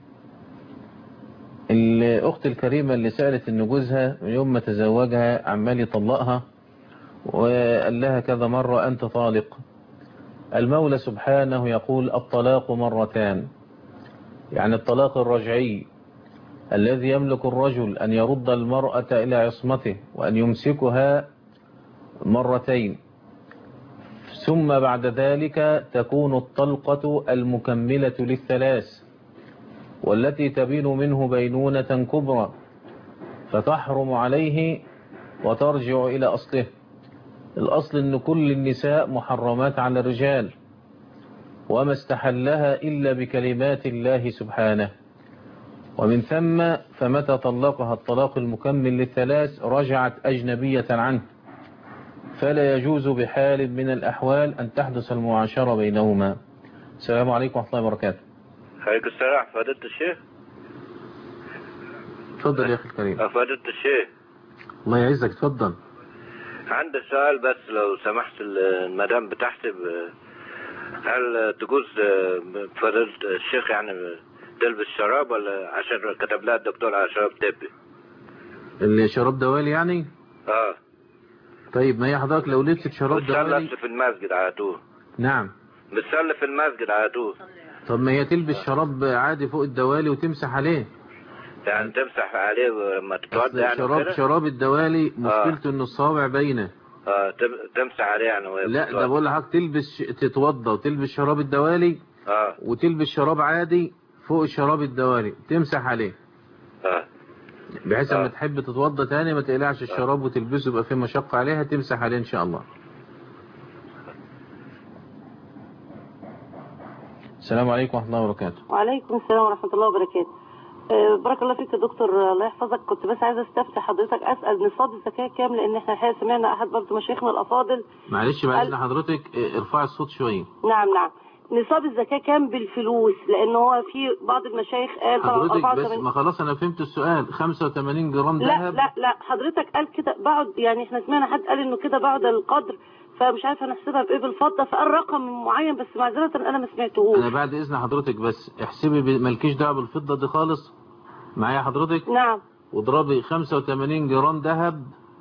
الأخت الكريمة اللي سألت أن جوزها يوم ما تزوجها عمال يطلقها وقال لها كذا مرة أنت طالق، المولى سبحانه يقول الطلاق مرتان، يعني الطلاق الرجعي الذي يملك الرجل أن يرد المرأة إلى عصمته وأن يمسكها مرتين، ثم بعد ذلك تكون الطلقة المكملة للثلاث والتي تبين منه بينونة كبرى فتحرم عليه وترجع إلى أصله. الأصل أن كل النساء محرمات على الرجال، وما استحلها إلا بكلمات الله سبحانه. ومن ثم فمتى طلقها الطلاق المكمل للثلاث رجعت أجنبية عنه، فلا يجوز بحال من الأحوال أن تحدث المعاشرة بينهما. السلام عليكم ورحمة الله وبركاته. عليكم السلام فضيلة الشيخ. اتفضل يا اخي الكريم. فضيلة الشيخ الله يعزك، اتفضل. عندي سؤال بس لو سمحت، المدام بتحسب هل تجوز فضيلة الشيخ يعني تلبس شراب ولا عشان كتب لها الدكتور على شراب طبي؟ اللي شراب دوالي يعني؟ اه. طيب ما هي حضرتك لو لبست شراب دوالي بتصلي في المسجد على طول. نعم بتصلي في المسجد على طول. طب ما هي تلبس شراب عادي فوق الدوالي وتمسح عليه. يعني تمسح عليه لما تتوضا يعني شراب كده؟ شراب الدوالي مشكلته آه. انه الصوابع باينه. اه تمسح عليه يعني وهي لا ده بقول لحضرتك تلبس تتوضا وتلبس شراب الدوالي اه وتلبس شراب عادي فوق شراب الدوالي تمسح عليه. اه بحيث لما تحب تتوضا تاني ما تقلعش الشراب وتلبسه يبقى فيه مشقه عليها، تمسح عليه ان شاء الله. السلام عليكم ورحمه الله وبركاته. وعليكم السلام ورحمه الله وبركاته. أه بارك الله فيك يا دكتور، الله يحفظك. كنت بس عايزه استفتي حضرتك اسال نصاب الزكاه كام، لان احنا الحقيقه سمعنا احد برضه مشايخنا الافاضل. معلش بعد اذن حضرتك ارفعي الصوت شويه. نعم نعم. نصاب الزكاه كام بالفلوس؟ لان هو في بعض المشايخ قال حضرتك بس ما خلاص انا فهمت السؤال. خمسة وثمانين جرام ذهب. لا لا لا حضرتك قال كده بعد، يعني احنا سمعنا حد قال انه كده بعد القدر، فمش عارفه نحسبها بايه بالفضه، فقال رقم معين بس معذره انا ما سمعتهوش. انا بعد اذن حضرتك بس احسبي مالكيش دعوه بالفضه دي خالص معايا حضرتك. نعم. واضربي خمسة وثمانين جرام ذهب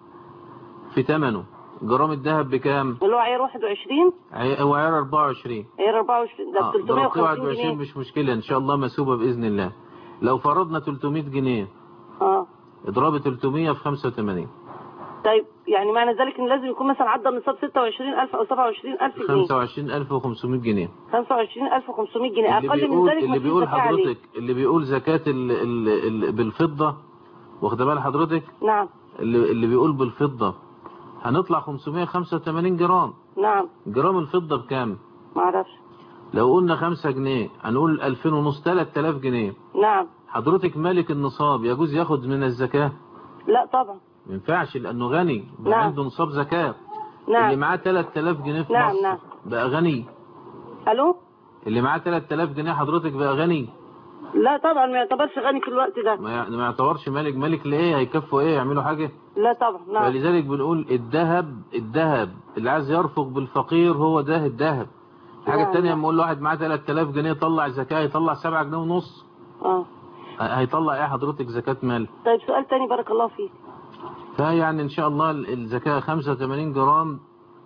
في ثمنه. جرام الذهب بكام؟ اللي هو عيار واحد وعشرين. هو عيار أربعة وعشرين. عيار أربعة وعشرين ده ب ثلاثمائة وخمسين جنيه. مش مشكله ان شاء الله مسوبه باذن الله. لو فرضنا ثلاثمائة جنيه اه اضربي ثلاثمائة في خمسة وثمانين. طيب يعني معنى ذلك ان لازم يكون مثلا عدى النصاب ستة وعشرين ألف او سبعة وعشرين ألف جنيه. خمسة وعشرين ألف وخمسمائة جنيه. خمسة وعشرين ألف وخمسمائة جنيه اللي اقل بيقول من ذلك. اللي بيقول حضرتك اللي بيقول زكاه ال ال ال بالفضه، واخده بال حضرتك؟ نعم. اللي اللي بيقول بالفضه هنطلع خمسمائة وخمسة وثمانين جرام. نعم. جرام الفضه بكام؟ ما اعرفش. لو قلنا خمسة جنيه هنقول ألفين ونص، ثلاثة آلاف جنيه. نعم. حضرتك مالك النصاب يجوز ياخد من الزكاه؟ لا طبعا ما ينفعش لانه غني بقى. نعم. عنده نصاب زكاه. نعم. اللي معاه ثلاثة آلاف جنيه في نعم. مصر نعم. بقى غني. الو. اللي معاه ثلاثة آلاف جنيه حضرتك بقى غني؟ لا طبعا ما يعتبرش غني في الوقت ده. ما ما يعتبرش مالك. مالك لايه؟ هيكفوا ايه؟ يعملوا حاجه؟ لا طبعا. نعم. فلذلك بنقول الذهب الذهب اللي عايز يرفق بالفقير هو ده الذهب. الحاجه نعم. الثانيه لما اقول لواحد معاه ثلاثة آلاف جنيه طلع زكاه يطلع سبعة جنيه ونص. اه هيطلع ايه حضرتك زكاه مال؟ طيب سؤال ثاني بارك الله فيك. فيعني ان شاء الله الزكاه خمسة وثمانين جرام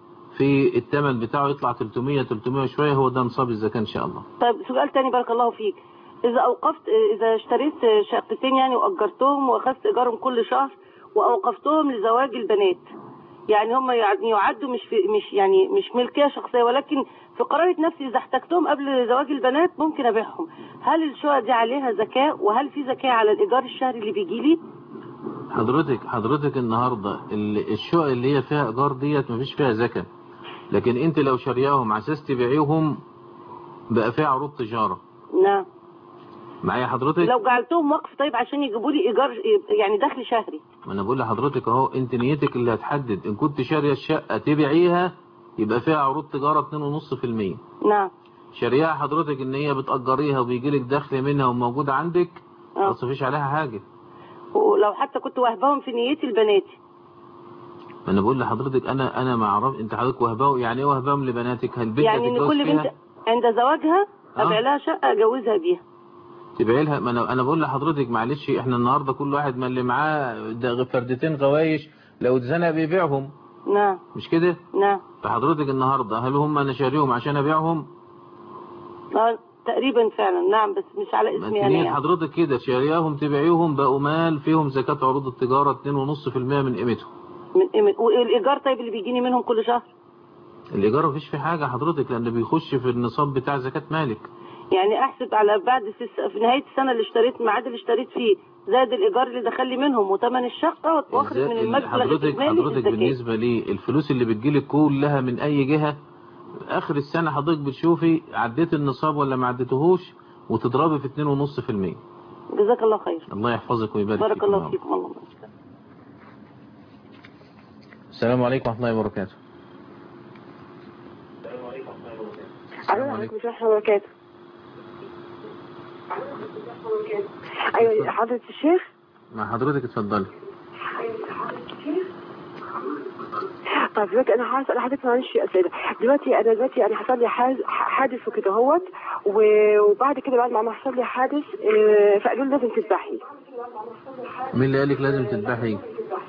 في الثمن بتاعه يطلع ثلاثمائة ثلاثمائة وشويه، هو ده نصاب الزكاه ان شاء الله. طيب سؤال ثاني بارك الله فيك. اذا اوقفت اذا اشتريت شقتين يعني واجرتهم واخذت ايجارهم كل شهر واوقفتهم لزواج البنات، يعني هم يعني يعدوا مش في مش يعني مش ملكيه شخصيه، ولكن في قرارة نفسي اذا احتجتهم قبل زواج البنات ممكن ابيعهم، هل الشقه دي عليها زكاه؟ وهل في زكاه على الايجار الشهري اللي بيجي لي؟ حضرتك حضرتك النهارده الشقق اللي هي فيها ايجار ديت مفيش فيها زكاه، لكن انت لو شارياهم على اساس تبيعيهم بقى فيها عروض تجاره. نعم. معايا حضرتك؟ لو جعلتهم وقف طيب عشان يجيبوا لي ايجار يعني دخل شهري. ما انا بقول لحضرتك اهو، انت نيتك اللي هتحدد. ان كنت شاريه الشقه تبيعيها يبقى فيها عروض تجاره اتنين ونص في المية. نعم. شاريها حضرتك ان هي بتأجريها وبيجي لك دخل منها وموجوده عندك ما تصرفيش عليها حاجه. ولو حتى كنت وهباهم في نيتي لبناتي. ما انا بقول لحضرتك انا انا ما اعرف انت حضرتك وهباهم يعني ايه وهباهم لبناتك؟ هل بنتك يعني ان كل بنت عند زواجها ابيع لها شقه اجوزها بيها. تبيعي لها؟ ما انا انا بقول لحضرتك معلش احنا النهارده كل واحد ما اللي معاه فردتين غوايش لو اتزنق بيبيعهم. نعم. مش كده؟ نعم. فحضرتك النهارده هل هم انا شاريهم عشان ابيعهم؟ اه تقريبا فعلا. نعم بس مش على اسمي انا يعني. حضرتك كده شارياهم تبيعيهم بقوا مال فيهم زكاه عروض التجاره اتنين ونص في المية من قيمتهم. من قيمه. والايجار طيب اللي بيجيني منهم كل شهر؟ الايجار مفيش فيه حاجه حضرتك لان بيخش في النصاب بتاع زكاه مالك. يعني احسب على بعد في نهايه السنه اللي اشتريت الميعاد اللي اشتريت فيه زاد الايجار اللي دخل لي منهم وثمن الشقه واخرج من المبلغ حضرتك حضرتك بالنسبه لي الفلوس اللي بتجيلك كلها من اي جهه اخر السنه حضرتك بتشوفي عديت النصاب ولا ما عديتهوش وتضربي في اتنين ونص في المية. جزاك الله خير. الله يحفظك ويبارك فيك. بارك الله فيكم. الله يبارك. السلام عليكم ورحمه الله وبركاته. السلام عليكم ورحمه الله وبركاته. ايوه حضرة الشيخ. مع حضرتك اتفضلي. طيب دلوقتي انا عايز اسال حضرتك معلش يا سيدة. دلوقتي انا دلوقتي يعني حصل لي حادث وكده اهوت، وبعد كده بعد ما حصل لي حادث فقالوا لي لازم تذبحي. مين اللي قال لك لازم تذبحي؟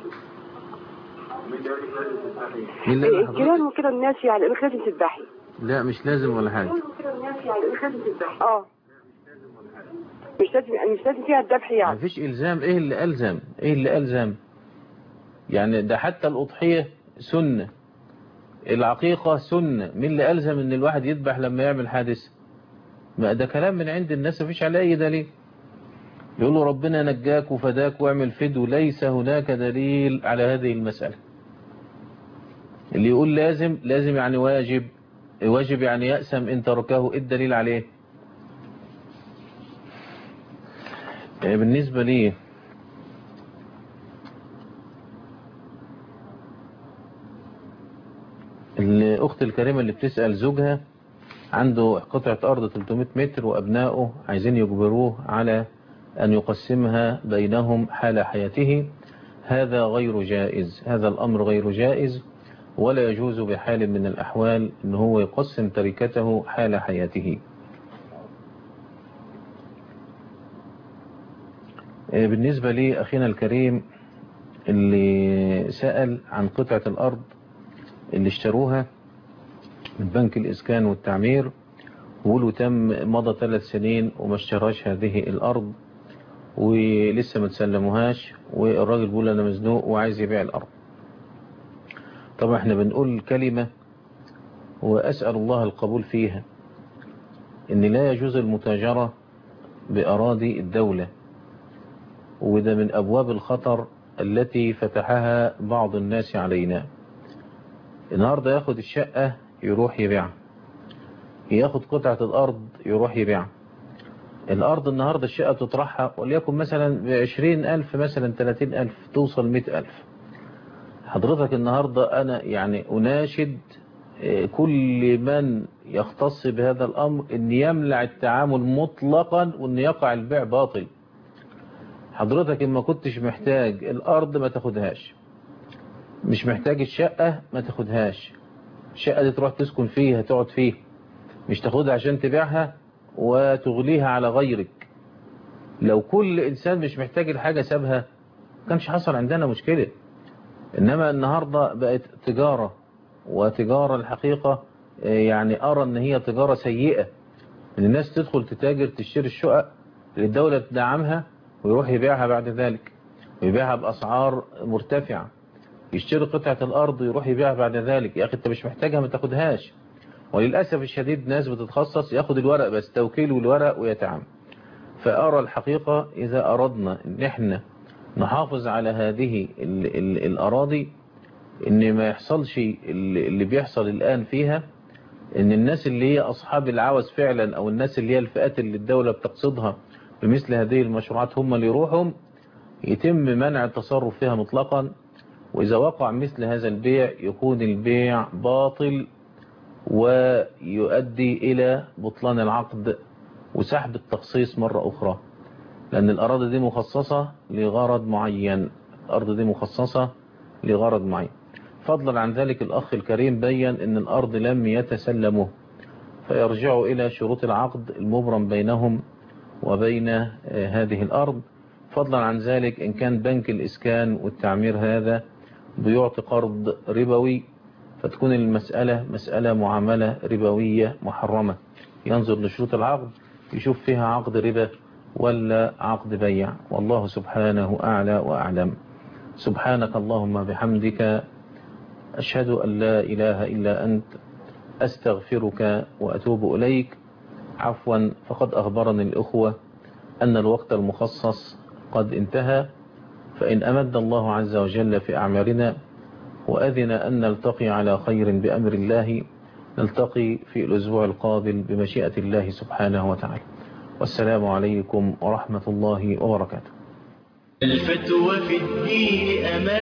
مين اللي قال لك؟ الجيران وكده الناس يعني قالوا لازم تذبحي. لا مش لازم ولا حاجه. اه مش لازم يعني مش لازم فيها الذبح يعني. مفيش الزام. ايه اللي الزم؟ ايه اللي الزم؟ يعني ده حتى الاضحيه سنه، العقيقه سنه، مين اللي الزم ان الواحد يذبح لما يعمل حادث؟ ما ده كلام من عند الناس مفيش عليه اي دليل. يقولوا ربنا نجاك وفداك واعمل فدو، ليس هناك دليل على هذه المسألة. اللي يقول لازم لازم يعني واجب، واجب يعني يأسم إن تركه، إيه الدليل عليه؟ بالنسبة لي الأخت الكريمة اللي بتسأل زوجها عنده قطعة أرض ثلاثمائة متر وأبنائه عايزين يجبروه على أن يقسمها بينهم حال حياته، هذا غير جائز، هذا الأمر غير جائز، ولا يجوز بحال من الأحوال أن هو يقسم تركته حال حياته. بالنسبة لي أخينا الكريم اللي سأل عن قطعة الأرض اللي اشتروها من بنك الإسكان والتعمير، وقولوا تم مضى ثلاث سنين وما اشتراش هذه الأرض ولسه ما تسلموهاش، والراجل بيقول أنا مزنوق وعايز يبيع الأرض. طبعا احنا بنقول كلمة وأسأل الله القبول فيها، إن لا يجوز المتاجرة بأراضي الدولة، وده من أبواب الخطر التي فتحها بعض الناس علينا. النهاردة ياخد الشقة يروح يبيعها، ياخد قطعة الأرض يروح يبيعها. الأرض النهاردة الشقة تطرحها وليكن مثلا بعشرين ألف مثلا ثلاثين ألف توصل مئة ألف. حضرتك النهاردة أنا يعني أناشد كل من يختص بهذا الأمر أن يمنع التعامل مطلقا وأن يقع البيع باطل. حضرتك إما كنتش محتاج الأرض ما تاخدهاش، مش محتاج الشقة ما تاخدهاش. الشقة دي تروح تسكن فيها تقعد فيها، مش تاخدها عشان تبيعها وتغليها على غيرك. لو كل إنسان مش محتاج الحاجة سابها كانش حصل عندنا مشكلة. إنما النهاردة بقت تجارة، وتجارة الحقيقة يعني أرى أن هي تجارة سيئة، إن الناس تدخل تتاجر تشتري الشقق اللي الدولة تدعمها ويروح يبيعها بعد ذلك، ويبيعها بأسعار مرتفعة. يشتري قطعة الأرض ويروح يبيعها بعد ذلك. يا أخي أنت مش محتاجها ما تاخدهاش. وللأسف الشديد ناس بتتخصص ياخد الورق بس، توكيل والورق ويتعامل. فأرى الحقيقة إذا أردنا إن إحنا نحافظ على هذه ال ال الأراضي، إن ما يحصلش اللي بيحصل الآن فيها، إن الناس اللي هي أصحاب العوز فعلا أو الناس اللي هي الفئات اللي الدولة بتقصدها بمثل هذه المشروعات هم اللي يروحهم، يتم منع التصرف فيها مطلقا. وإذا وقع مثل هذا البيع يكون البيع باطل ويؤدي إلى بطلان العقد وسحب التخصيص مرة أخرى، لأن الأراضي دي مخصصة لغرض معين، الأرض دي مخصصة لغرض معين. فضلا عن ذلك الأخ الكريم بيّن أن الأرض لم يتسلمه، فيرجع إلى شروط العقد المبرم بينهم وبين هذه الأرض. فضلا عن ذلك إن كان بنك الإسكان والتعمير هذا بيعطي قرض ربوي، فتكون المسألة مسألة معاملة ربوية محرمة. ينظر لشروط العقد يشوف فيها عقد ربا ولا عقد بيع، والله سبحانه أعلى وأعلم. سبحانك اللهم بحمدك، أشهد أن لا إله إلا أنت، أستغفرك وأتوب إليك. عفوا، فقد أخبرني الأخوة أن الوقت المخصص قد انتهى، فإن أمد الله عز وجل في أعمارنا وأذن أن نلتقي على خير بأمر الله، نلتقي في الأسبوع القابل بمشيئة الله سبحانه وتعالى. والسلام عليكم ورحمة الله وبركاته. الفتوى في الدين أمان.